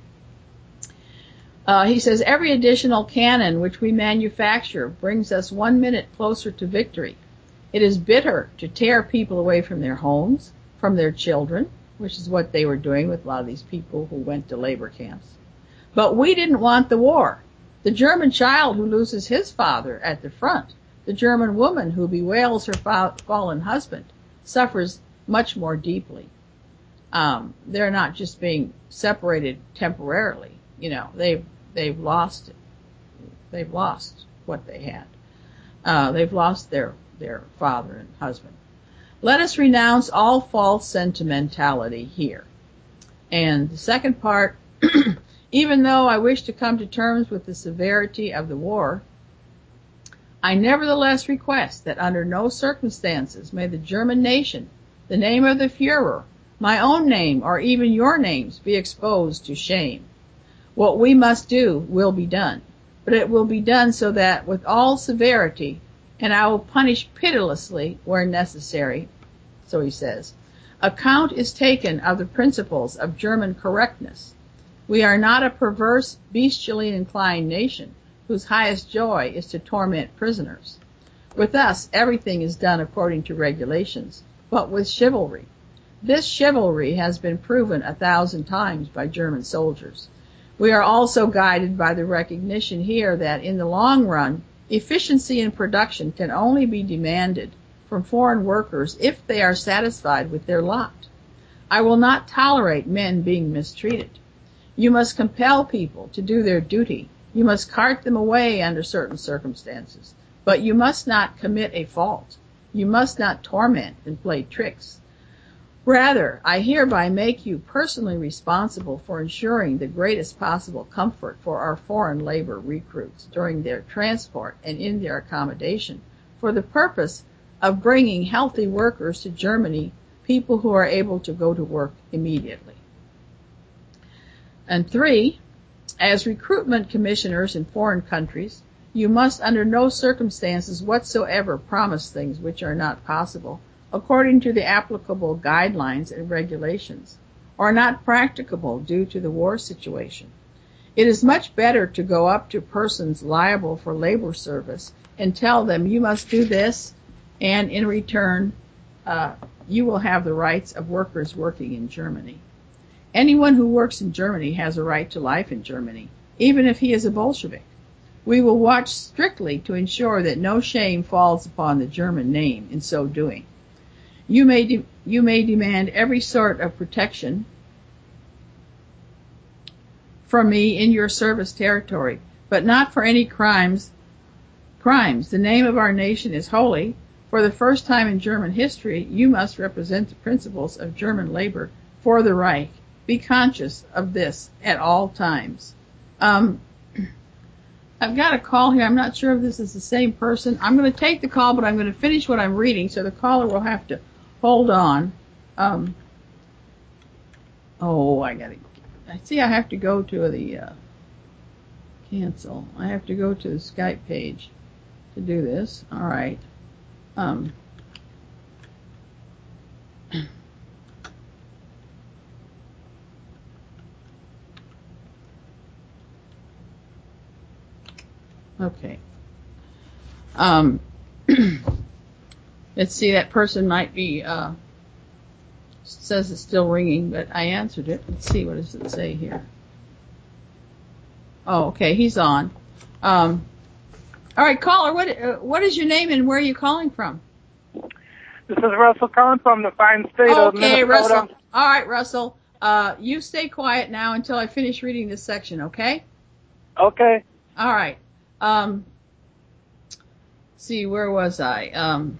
Uh, he says, every additional cannon which we manufacture brings us one minute closer to victory. It is bitter to tear people away from their homes, from their children, which is what they were doing with a lot of these people who went to labor camps. But we didn't want the war. The German child who loses his father at the front, the German woman who bewails her fa- fallen husband, suffers much more deeply. Um, they're not just being separated temporarily. You know, they've they've lost it. They've lost what they had. Uh, they've lost their their father and husband. Let us renounce all false sentimentality here. And the second part, even though I wish to come to terms with the severity of the war, I nevertheless request that under no circumstances may the German nation, the name of the Führer, my own name, or even your names, be exposed to shame. What we must do will be done, but it will be done so that with all severity, and I will punish pitilessly where necessary, so he says, account is taken of the principles of German correctness. We are not a perverse, bestially inclined nation whose highest joy is to torment prisoners. With us, everything is done according to regulations, but with chivalry. This chivalry has been proven a thousand times by German soldiers. We are also guided by the recognition here that in the long run, efficiency in production can only be demanded from foreign workers if they are satisfied with their lot. I will not tolerate men being mistreated. You must compel people to do their duty. You must cart them away under certain circumstances. But you must not commit a fault. You must not torment and play tricks. Rather, I hereby make you personally responsible for ensuring the greatest possible comfort for our foreign labor recruits during their transport and in their accommodation, for the purpose of bringing healthy workers to Germany, people who are able to go to work immediately. And three, as recruitment commissioners in foreign countries, you must under no circumstances whatsoever promise things which are not possible, according to the applicable guidelines and regulations. or not practicable due to the war situation. It is much better to go up to persons liable for labor service and tell them you must do this, and in return uh, you will have the rights of workers working in Germany. Anyone who works in Germany has a right to life in Germany, even if he is a Bolshevik. We will watch strictly to ensure that no shame falls upon the German name in so doing. You may, de- you may demand every sort of protection from me in your service territory, but not for any crimes. Crimes. The name of our nation is holy. For the first time in German history, you must represent the principles of German labor for the Reich. Be conscious of this at all times. Um, I've got a call here. I'm not sure if this is the same person. I'm going to take the call, but I'm going to finish what I'm reading, so the caller will have to hold on. Um, oh, I got to. I see. I have to go to the uh, cancel. I have to go to the Skype page to do this. All right. Um, okay. Um, let's see. That person might be. Uh, says it's still ringing, but I answered it. Let's see. What does it say here? Oh, okay. He's on. Um, all right, caller. What uh, what is your name and where are you calling from? This is Russell calling from the fine state okay, of Minnesota. Okay, Russell. All right, Russell. Uh, you stay quiet now until I finish reading this section, okay? Okay. All right. Um, see, where was I? Um,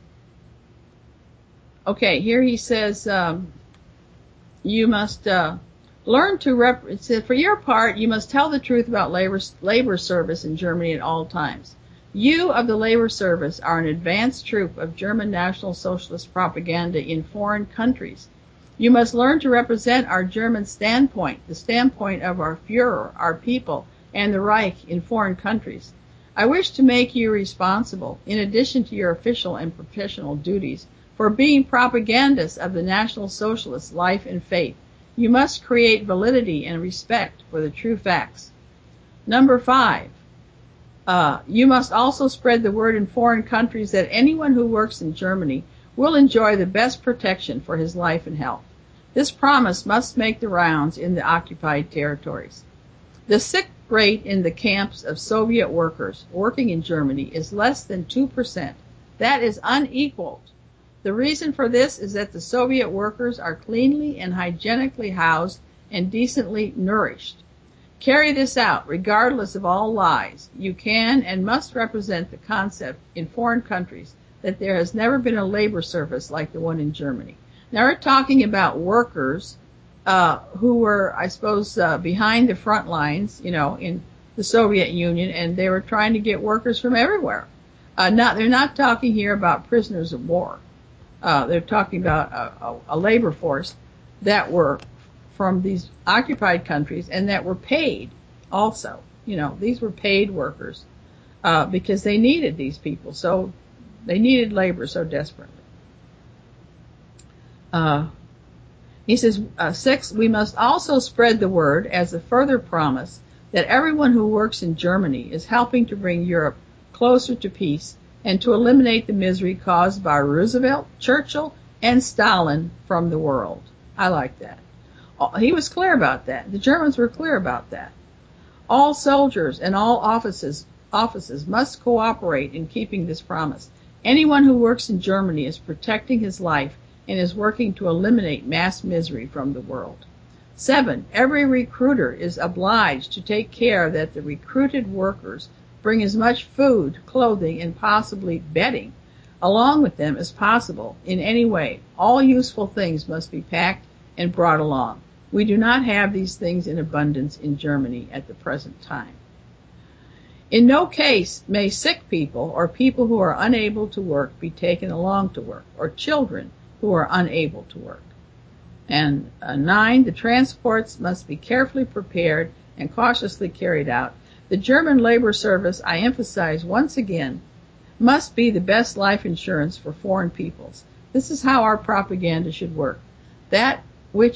okay, here he says um, you must uh, learn to rep. It said, for your part, you must tell the truth about labor labor service in Germany at all times. You of the labor service are an advanced troop of German National Socialist propaganda in foreign countries. You must learn to represent our German standpoint, the standpoint of our Führer, our people, and the Reich in foreign countries. I wish to make you responsible, in addition to your official and professional duties, for being propagandists of the National Socialist life and faith. You must create validity and respect for the true facts. Number five. Uh, you must also spread the word in foreign countries that anyone who works in Germany will enjoy the best protection for his life and health. This promise must make the rounds in the occupied territories. The sick rate in the camps of Soviet workers working in Germany is less than two percent. That is unequaled. The reason for this is that the Soviet workers are cleanly and hygienically housed and decently nourished. Carry this out, regardless of all lies. You can and must represent the concept in foreign countries that there has never been a labor service like the one in Germany. Now we're talking about workers uh, who were, I suppose, uh, behind the front lines, you know, in the Soviet Union, and they were trying to get workers from everywhere. Uh, not, they're not talking here about prisoners of war. Uh, they're talking about a, a, a labor force that were from these occupied countries and that were paid also. You know, these were paid workers uh, because they needed these people. So they needed labor so desperately. Uh, he says, uh, six, we must also spread the word as a further promise that everyone who works in Germany is helping to bring Europe closer to peace and to eliminate the misery caused by Roosevelt, Churchill, and Stalin from the world. I like that. He was clear about that. The Germans were clear about that. All soldiers and all offices offices must cooperate in keeping this promise. Anyone who works in Germany is protecting his life and is working to eliminate mass misery from the world. Seven, every recruiter is obliged to take care that the recruited workers bring as much food, clothing, and possibly bedding along with them as possible in any way. All useful things must be packed and brought along. We do not have these things in abundance in Germany at the present time. In no case may sick people or people who are unable to work be taken along to work, or children who are unable to work. And uh, nine, the transports must be carefully prepared and cautiously carried out. The German labor service, I emphasize once again, must be the best life insurance for foreign peoples. This is how our propaganda should work. That which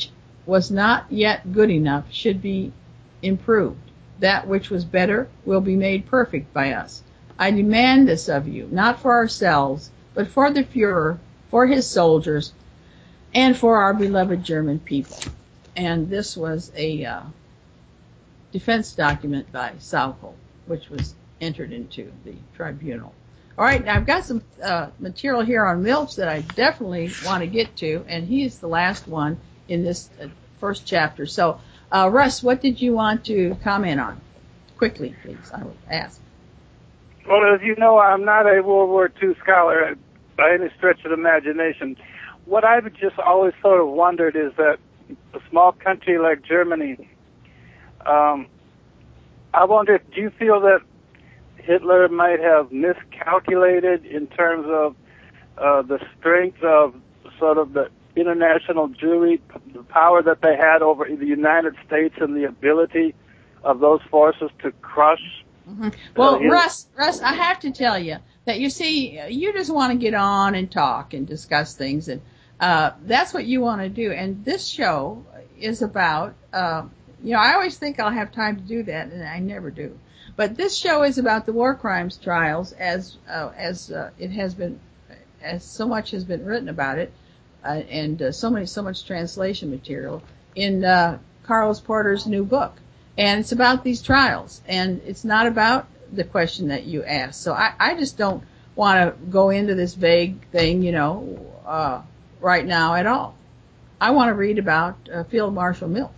was not yet good enough should be improved. That which was better will be made perfect by us. I demand this of you, not for ourselves, but for the Führer, for his soldiers, and for our beloved German people. And this was a uh, defense document by Sauckel, which was entered into the tribunal. All right, now I've got some uh, material here on Milch that I definitely want to get to, and he's the last one in this uh, first chapter. So, uh, Russ, what did you want to comment on? Quickly, please, I would ask. Well, as you know, I'm not a World War Two scholar by any stretch of the imagination. What I've just always sort of wondered is that a small country like Germany, um, I wonder, do you feel that Hitler might have miscalculated in terms of uh, the strength of sort of the international Jewry, the power that they had over the United States and the ability of those forces to crush? Mm-hmm. Well, uh, his... Russ, Russ, I have to tell you that you see, you just want to get on and talk and discuss things, and uh, that's what you want to do. And this show is about, uh, you know, I always think I'll have time to do that, and I never do. But this show is about the war crimes trials, as uh, as uh, it has been, as so much has been written about it, uh, and uh, so many so much translation material in uh, Carlos Porter's new book. And it's about these trials, and it's not about the question that you asked. So I, I just don't want to go into this vague thing, you know, uh, right now at all. I want to read about uh, Field Marshal Milch.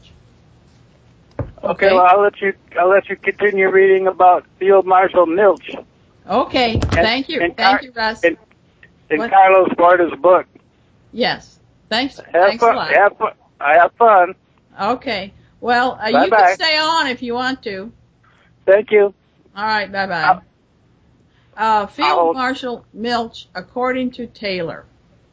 Okay, okay, well, I'll let you. I'll let you continue reading about Field Marshal Milch. Okay, and, thank you, and thank Car- you, Russ. In, in Carlos Porter's book. Yes, thanks. Have thanks fun, a lot. Have fun. I have fun. Okay. Well, uh, you bye. can stay on if you want to. Thank you. All right, bye-bye. Uh, Field I'll... Marshal Milch, according to Taylor.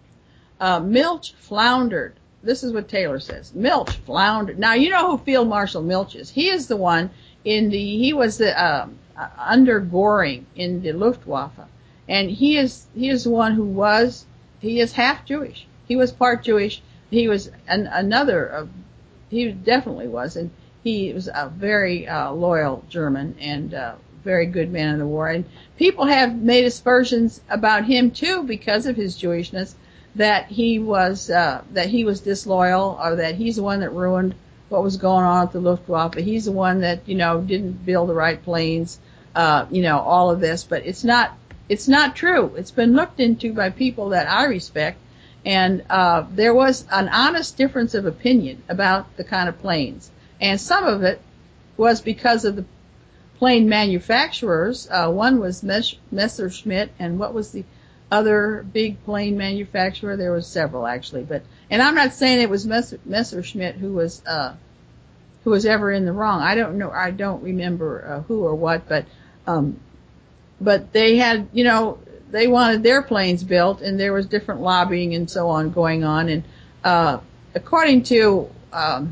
Uh, Milch floundered. This is what Taylor says. Milch floundered. Now, you know who Field Marshal Milch is. He is the one in the, he was the, um, uh, under Göring in the Luftwaffe. And he is, he is the one who was, he is half Jewish. He was part Jewish. He was an, another, uh, he definitely was, and he was a very uh, loyal German and uh, very good man of the war. And people have made aspersions about him too because of his Jewishness, that he was uh, that he was disloyal, or that he's the one that ruined what was going on at the Luftwaffe. He's the one that, you know, didn't build the right planes, uh, you know, all of this. But it's not it's not true. It's been looked into by people that I respect. And uh, there was an honest difference of opinion about the kind of planes. And some of it was because of the plane manufacturers. Uh, one was Mes- Messerschmitt, and what was the other big plane manufacturer? There was several, actually. But and I'm not saying it was Messer- Messerschmitt who was uh, who was ever in the wrong. I don't know. I don't remember uh, who or what, but um, but they had, you know, they wanted their planes built, and there was different lobbying and so on going on. And uh, according to um,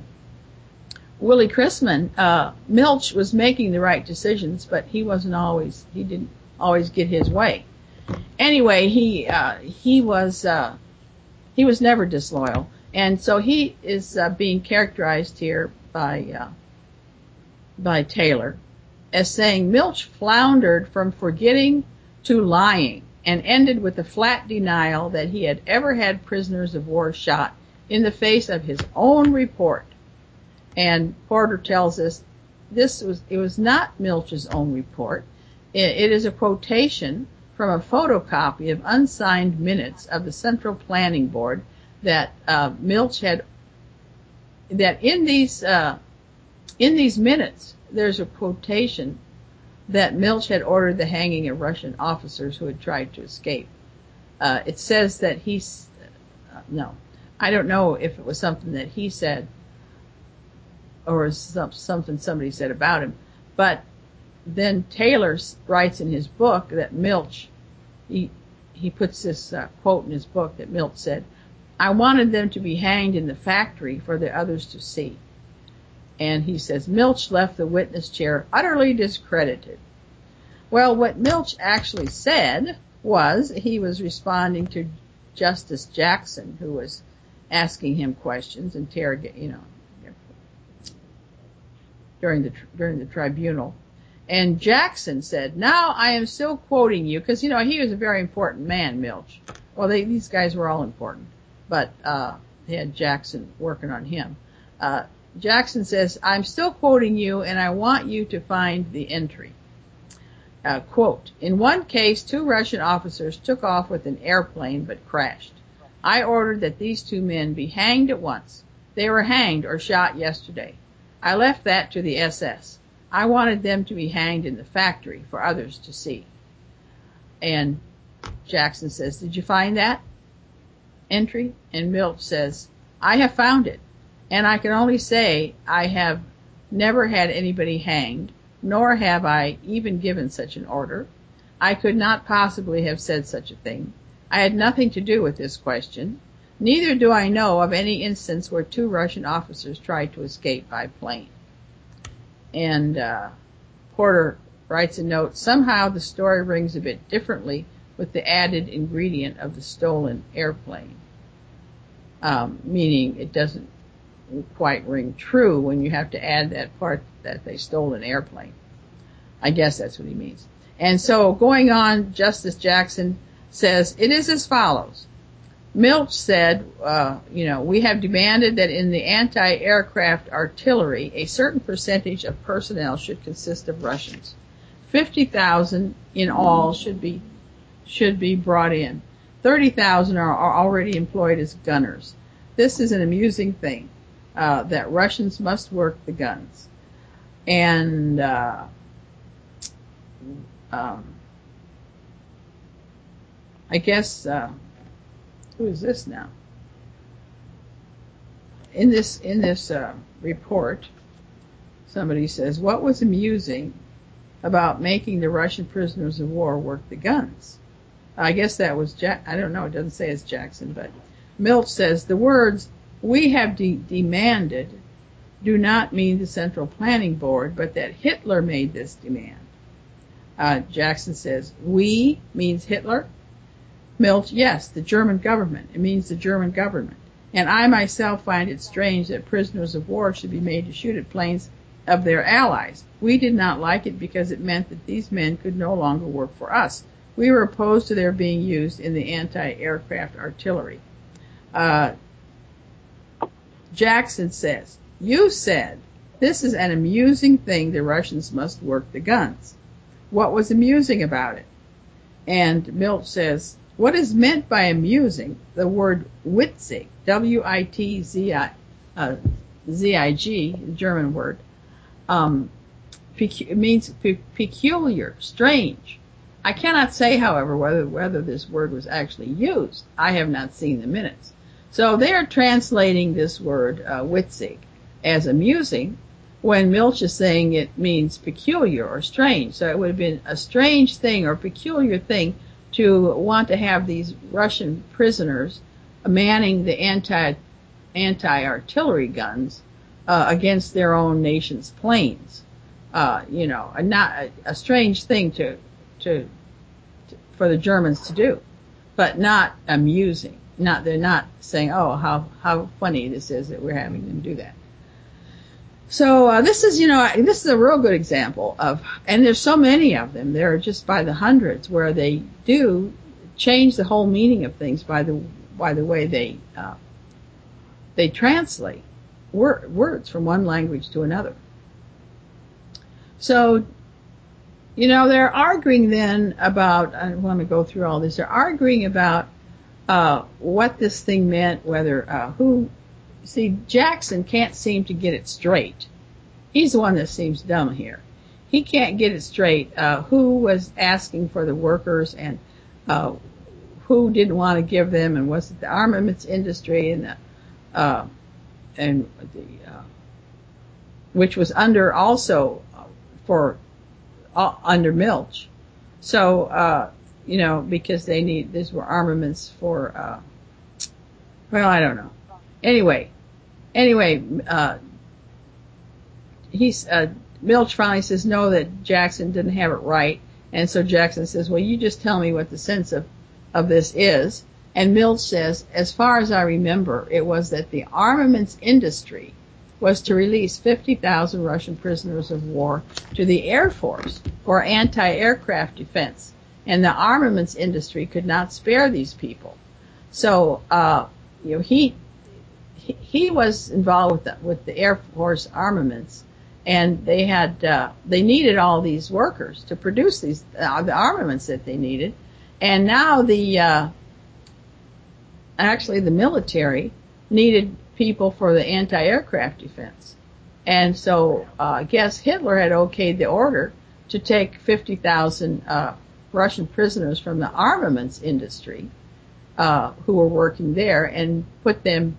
Willie Chrisman, uh, Milch was making the right decisions, but he wasn't always, he didn't always get his way. Anyway, he uh, he was uh, he was never disloyal, and so he is uh, being characterized here by uh, by Taylor as saying Milch floundered from forgetting to lying, and ended with a flat denial that he had ever had prisoners of war shot in the face of his own report. And Porter tells us this was it was not Milch's own report. It, it is a quotation from a photocopy of unsigned minutes of the Central Planning Board that uh, Milch had. That in these uh, in these minutes, there's a quotation that Milch had ordered the hanging of Russian officers who had tried to escape. Uh, it says that he, uh, no, I don't know if it was something that he said or some, something somebody said about him, but then Taylor writes in his book that Milch, he, he puts this uh, quote in his book that Milch said, "I wanted them to be hanged in the factory for the others to see." And he says, Milch left the witness chair utterly discredited. Well, what Milch actually said was he was responding to Justice Jackson, who was asking him questions, interrogate, you know, during the during the tribunal. And Jackson said, "Now I am still quoting you," because, you know, he was a very important man, Milch. Well, they, these guys were all important, but uh, they had Jackson working on him. Uh, Jackson says, "I'm still quoting you, and I want you to find the entry." Uh, quote, "In one case, two Russian officers took off with an airplane but crashed. I ordered that these two men be hanged at once. They were hanged or shot yesterday. I left that to the S S. I wanted them to be hanged in the factory for others to see." And Jackson says, "Did you find that entry?" And Milch says, "I have found it, and I can only say I have never had anybody hanged, nor have I even given such an order. I could not possibly have said such a thing. I had nothing to do with this question. Neither do I know of any instance where two Russian officers tried to escape by plane." And uh, Porter writes a note, "Somehow the story rings a bit differently with the added ingredient of the stolen airplane," um, meaning it doesn't quite ring true when you have to add that part that they stole an airplane. I guess that's what he means. And so going on, Justice Jackson says, "It is as follows. Milch said, uh, you know, we have demanded that in the anti-aircraft artillery, a certain percentage of personnel should consist of Russians. fifty thousand in all should be should be brought in. thirty thousand are, are already employed as gunners. This is an amusing thing, uh, that Russians must work the guns." And uh, um, I guess... Uh, Who is this now? In this in this uh, report, somebody says, "What was amusing about making the Russian prisoners of war work the guns?" I guess that was Jack. I don't know. It doesn't say it's Jackson, but Milch says the words "we have de- demanded" do not mean the Central Planning Board, but that Hitler made this demand. Uh, Jackson says, "We" means Hitler. Milch, "Yes, the German government. It means the German government. And I myself find it strange that prisoners of war should be made to shoot at planes of their allies. We did not like it because it meant that these men could no longer work for us. We were opposed to their being used in the anti-aircraft artillery." Uh, Jackson says, "You said this is an amusing thing, the Russians must work the guns. What was amusing about it?" And Milch says, "What is meant by amusing, the word witzig, W I T Z I, uh, Z I G, German word, um, pecu- it means pe- peculiar, strange. I cannot say, however, whether whether this word was actually used. I have not seen the minutes." So they are translating this word, uh, witzig, as amusing, when Milch is saying it means peculiar or strange. So it would have been a strange thing or peculiar thing to want to have these Russian prisoners manning the anti anti-artillery guns uh, against their own nation's planes. Uh, you know, a, not a, a strange thing to, to to for the Germans to do, but not amusing. Not they're not saying, "Oh, how how funny this is that we're having them do that." So uh, this is, you know, this is a real good example of, and there's so many of them. There are just by the hundreds where they do change the whole meaning of things by the by the way they uh, they translate wor- words from one language to another. So, you know, they're arguing then about. I don't want to go through all this. They're arguing about uh, what this thing meant, whether uh, who. See, Jackson can't seem to get it straight. He's the one that seems dumb here. He can't get it straight. Uh, who was asking for the workers and uh, who didn't want to give them, and was it the armaments industry and the, uh, and the uh, which was under also for uh, under Milch. So uh, you know, because they need these were armaments for uh, well, I don't know. Anyway. Anyway, uh, he's, uh, Milch finally says no, that Jackson didn't have it right. And so Jackson says, "Well, you just tell me what the sense of, of this is." And Milch says, "As far as I remember, it was that the armaments industry was to release fifty thousand Russian prisoners of war to the Air Force for anti-aircraft defense, and the armaments industry could not spare these people. So, uh, you know, he he, he was involved with the, with the Air Force armaments, and they had uh, they needed all these workers to produce these uh, the armaments that they needed, and now the uh, actually the military needed people for the anti-aircraft defense. And so uh, I guess Hitler had okayed the order to take fifty thousand uh, Russian prisoners from the armaments industry uh, who were working there and put them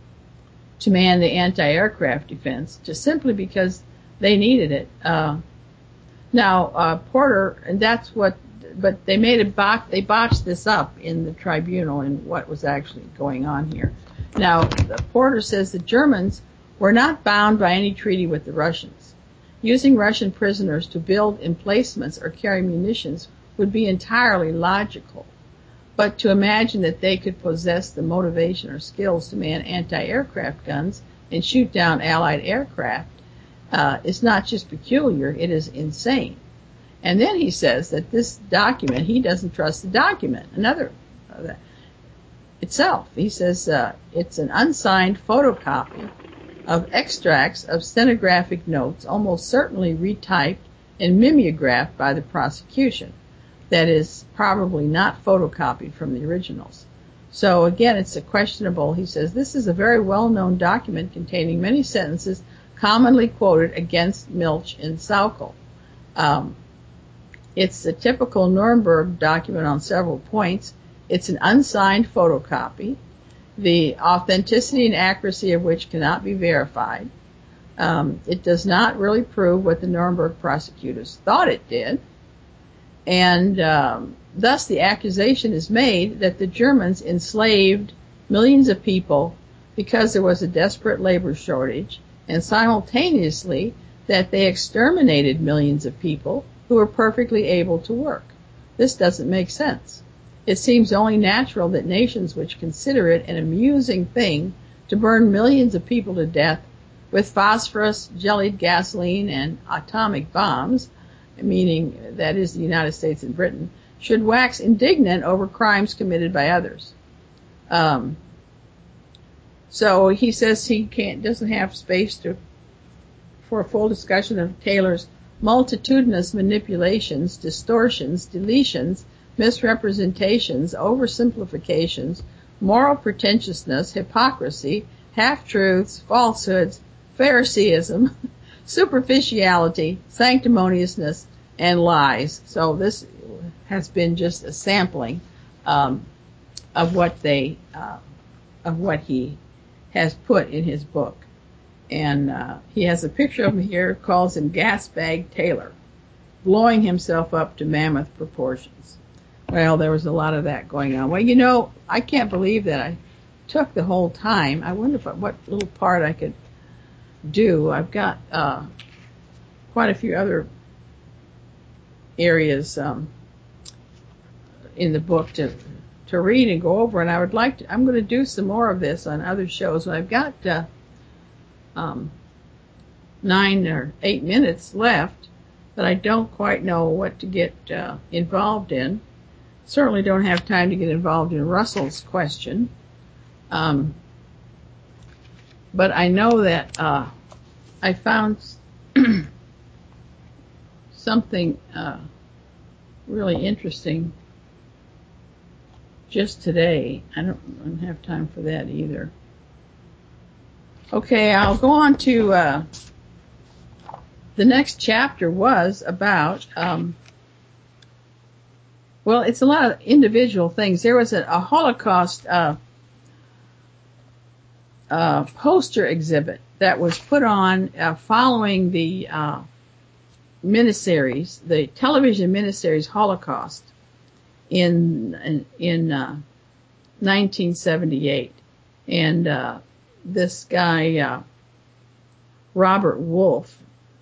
to man the anti-aircraft defense, just simply because they needed it. Uh, now, uh, Porter, and that's what, but they made a bot, they botched this up in the tribunal and what was actually going on here. Now, Porter says the Germans were not bound by any treaty with the Russians. Using Russian prisoners to build emplacements or carry munitions would be entirely logical. But to imagine that they could possess the motivation or skills to man anti-aircraft guns and shoot down Allied aircraft uh, is not just peculiar, it is insane. And then he says that this document, he doesn't trust the document. Another uh, itself. He says uh, it's an unsigned photocopy of extracts of stenographic notes, almost certainly retyped and mimeographed by the prosecution. That is probably not photocopied from the originals. So again, it's a questionable. He says this is a very well-known document containing many sentences commonly quoted against Milch and Sauckel. Um, it's a typical Nuremberg document on several points. It's an unsigned photocopy, the authenticity and accuracy of which cannot be verified. Um, it does not really prove what the Nuremberg prosecutors thought it did. And um, thus the accusation is made that the Germans enslaved millions of people because there was a desperate labor shortage, and simultaneously that they exterminated millions of people who were perfectly able to work. This doesn't make sense. It seems only natural that nations which consider it an amusing thing to burn millions of people to death with phosphorus, jellied gasoline, and atomic bombs, meaning that is the United States and Britain, should wax indignant over crimes committed by others. Um, so he says he can't, doesn't have space to for a full discussion of Taylor's multitudinous manipulations, distortions, deletions, misrepresentations, oversimplifications, moral pretentiousness, hypocrisy, half-truths, falsehoods, Phariseeism, superficiality, sanctimoniousness, and lies. So this has been just a sampling um, of what they, uh, of what he has put in his book. And uh, he has a picture of him here, calls him Gas Bag Taylor, blowing himself up to mammoth proportions. Well, there was a lot of that going on. Well, you know, I can't believe that I took the whole time. I wonder if I, what little part I could do. I've got uh, quite a few other areas um, in the book to to read and go over, and I would like to. I'm going to do some more of this on other shows. I've got uh, um, nine or eight minutes left, but I don't quite know what to get uh, involved in. Certainly don't have time to get involved in Russell's question. Um, but I know that uh, I found something uh, really interesting just today. I don't, I don't have time for that either. Okay, I'll go on to uh, the next chapter was about, um, well, it's a lot of individual things. There was a, a Holocaust uh, uh, poster exhibit that was put on uh, following the uh, miniseries, the television miniseries Holocaust in in, in uh, nineteen seventy-eight, and uh, this guy uh, Robert Wolf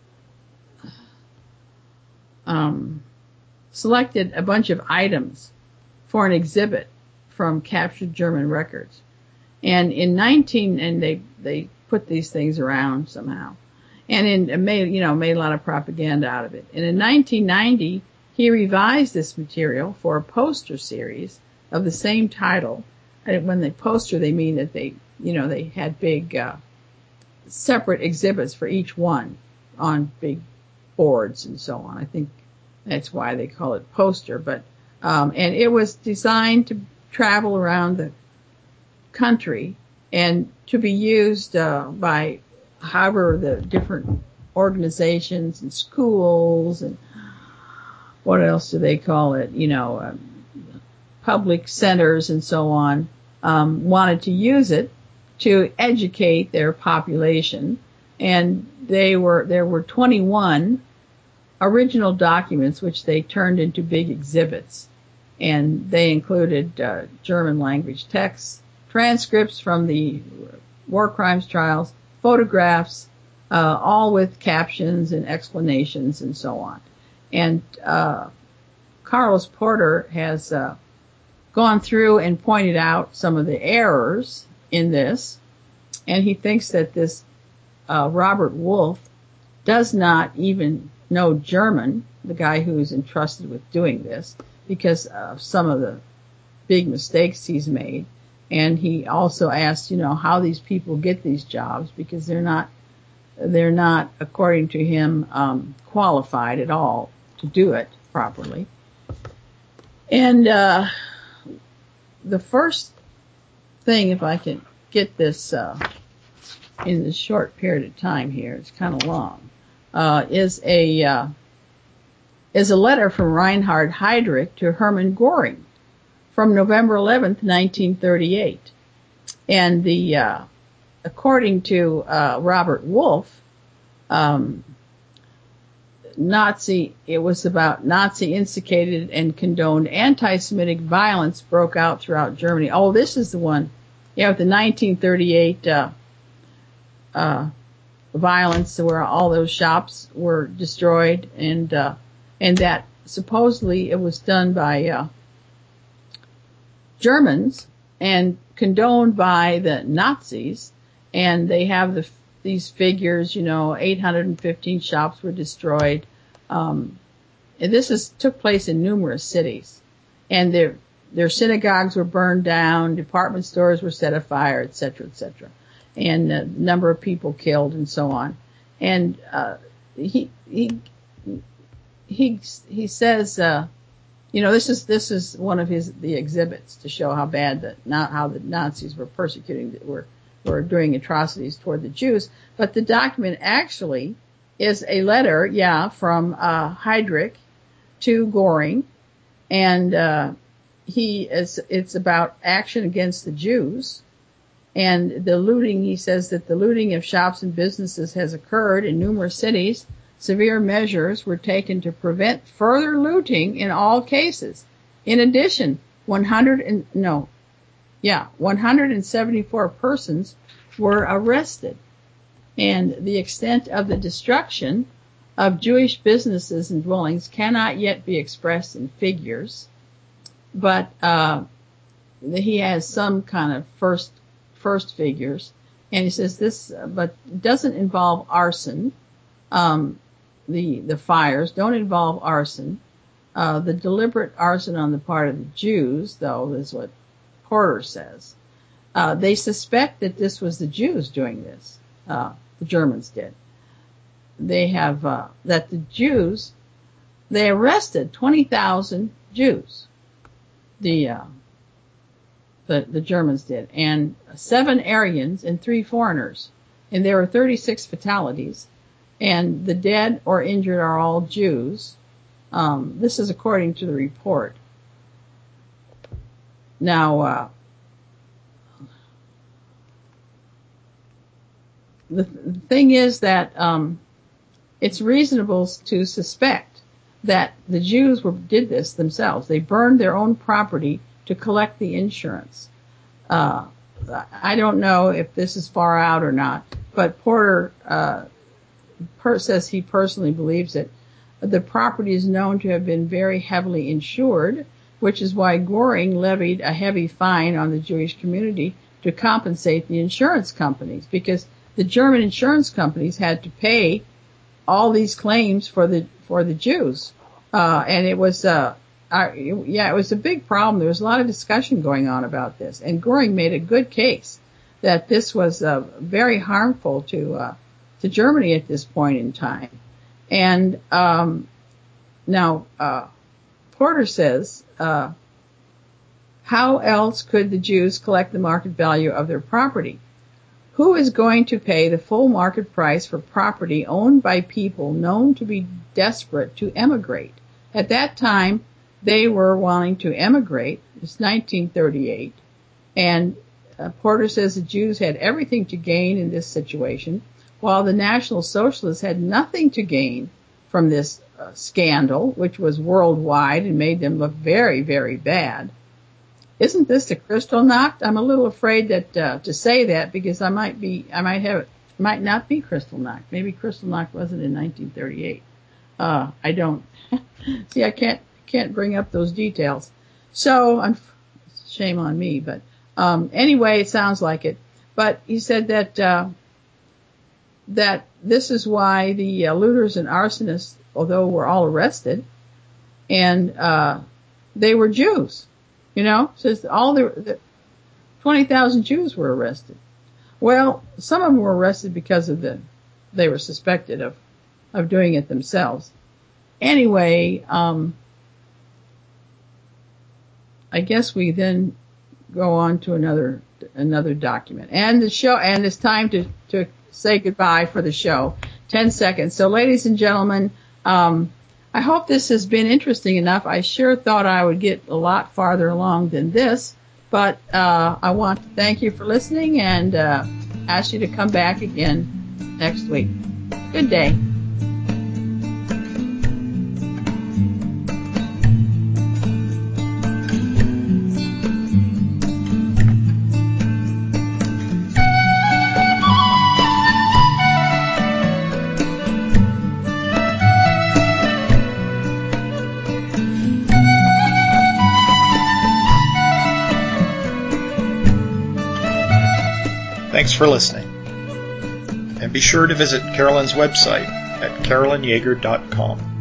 um, selected a bunch of items for an exhibit from captured German records. And in nineteen, and they they put these things around somehow, and in made you know made a lot of propaganda out of it. And in nineteen ninety, he revised this material for a poster series of the same title. And when they poster, they mean that they you know they had big uh, separate exhibits for each one on big boards and so on. I think that's why they call it poster. But um, and it was designed to travel around the country and to be used uh, by however the different organizations and schools and what else do they call it, you know, um, public centers and so on, um, wanted to use it to educate their population. And they were there were twenty-one original documents which they turned into big exhibits, and they included uh, German language texts, transcripts from the war crimes trials, photographs, uh, all with captions and explanations and so on. And uh, Carlos Porter has uh, gone through and pointed out some of the errors in this, and he thinks that this uh, Robert Wolf does not even know German, the guy who is entrusted with doing this, because of some of the big mistakes he's made. And he also asked, you know, how these people get these jobs, because they're not, they're not, according to him, um, qualified at all to do it properly. And uh, the first thing, if I can get this uh, in this short period of time here, it's kind of long, uh, is a uh, is a letter from Reinhard Heydrich to Hermann Göring from November eleventh, nineteen thirty-eight. And the uh, according to uh, Robert Wolf, um, Nazi, it was about Nazi instigated and condoned anti-Semitic violence broke out throughout Germany. Oh, this is the one. Yeah, with the nineteen thirty-eight uh, uh, violence where all those shops were destroyed, and uh, and that supposedly it was done by uh, Germans and condoned by the Nazis, and they have the these figures, you know, eight hundred fifteen shops were destroyed. Um, and this is, took place in numerous cities. And their, their synagogues were burned down, department stores were set afire, et cetera, et cetera. And a number of people killed and so on. And, uh, he, he, he, he says, uh, you know, this is, this is one of his, the exhibits to show how bad the, not how the Nazis were persecuting, were, were doing atrocities toward the Jews. But the document actually is a letter, yeah, from uh, Heydrich to Göring, and uh, he is. It's about action against the Jews, and the looting. He says that the looting of shops and businesses has occurred in numerous cities. Severe measures were taken to prevent further looting in all cases. In addition, one hundred and no, yeah, one hundred seventy-four persons were arrested. And the extent of the destruction of Jewish businesses and dwellings cannot yet be expressed in figures, but uh, he has some kind of first first figures, and he says this, but doesn't involve arson. Um, the the fires don't involve arson. Uh, the deliberate arson on the part of the Jews, though, is what Porter says. Uh, they suspect that this was the Jews doing this. Uh, the Germans did. They have, uh, that the Jews, they arrested twenty thousand Jews. The, uh, the, the Germans did. And seven Aryans and three foreigners. And there were thirty-six fatalities. And the dead or injured are all Jews. Um, this is according to the report. Now, uh, the, the thing is that um, it's reasonable to suspect that the Jews were, did this themselves. They burned their own property to collect the insurance. Uh, I don't know if this is far out or not, but Porter uh, per- says he personally believes it. The property is known to have been very heavily insured, which is why Göring levied a heavy fine on the Jewish community to compensate the insurance companies, because the German insurance companies had to pay all these claims for the for the Jews, uh, and it was uh, uh, yeah, it was a big problem. There was a lot of discussion going on about this, and Goering made a good case that this was uh, very harmful to uh, to Germany at this point in time. And um, now uh, Porter says, uh, how else could the Jews collect the market value of their property? Who is going to pay the full market price for property owned by people known to be desperate to emigrate? At that time, they were wanting to emigrate. It's nineteen thirty-eight. And uh, Porter says the Jews had everything to gain in this situation, while the National Socialists had nothing to gain from this uh, scandal, which was worldwide and made them look very, very bad. Isn't this the Kristallnacht? I'm a little afraid that uh, to say that, because I might be, I might have, might not be Kristallnacht. Maybe Kristallnacht wasn't in nineteen thirty-eight. Uh, I don't see. I can't can't bring up those details. So, I'm, shame on me. But um, anyway, it sounds like it. But he said that uh, that this is why the uh, looters and arsonists, although were all arrested, and uh, they were Jews. You know, says all the, the twenty thousand Jews were arrested. Well, some of them were arrested because of the, they were suspected of, of doing it themselves. Anyway, um, I guess we then go on to another, another document. And the show, and it's time to, to say goodbye for the show. Ten seconds. So ladies and gentlemen, um, I hope this has been interesting enough. I sure thought I would get a lot farther along than this, but uh, I want to thank you for listening and uh, ask you to come back again next week. Good day. Thanks for listening. And be sure to visit Carolyn's website at carolyn yager dot com.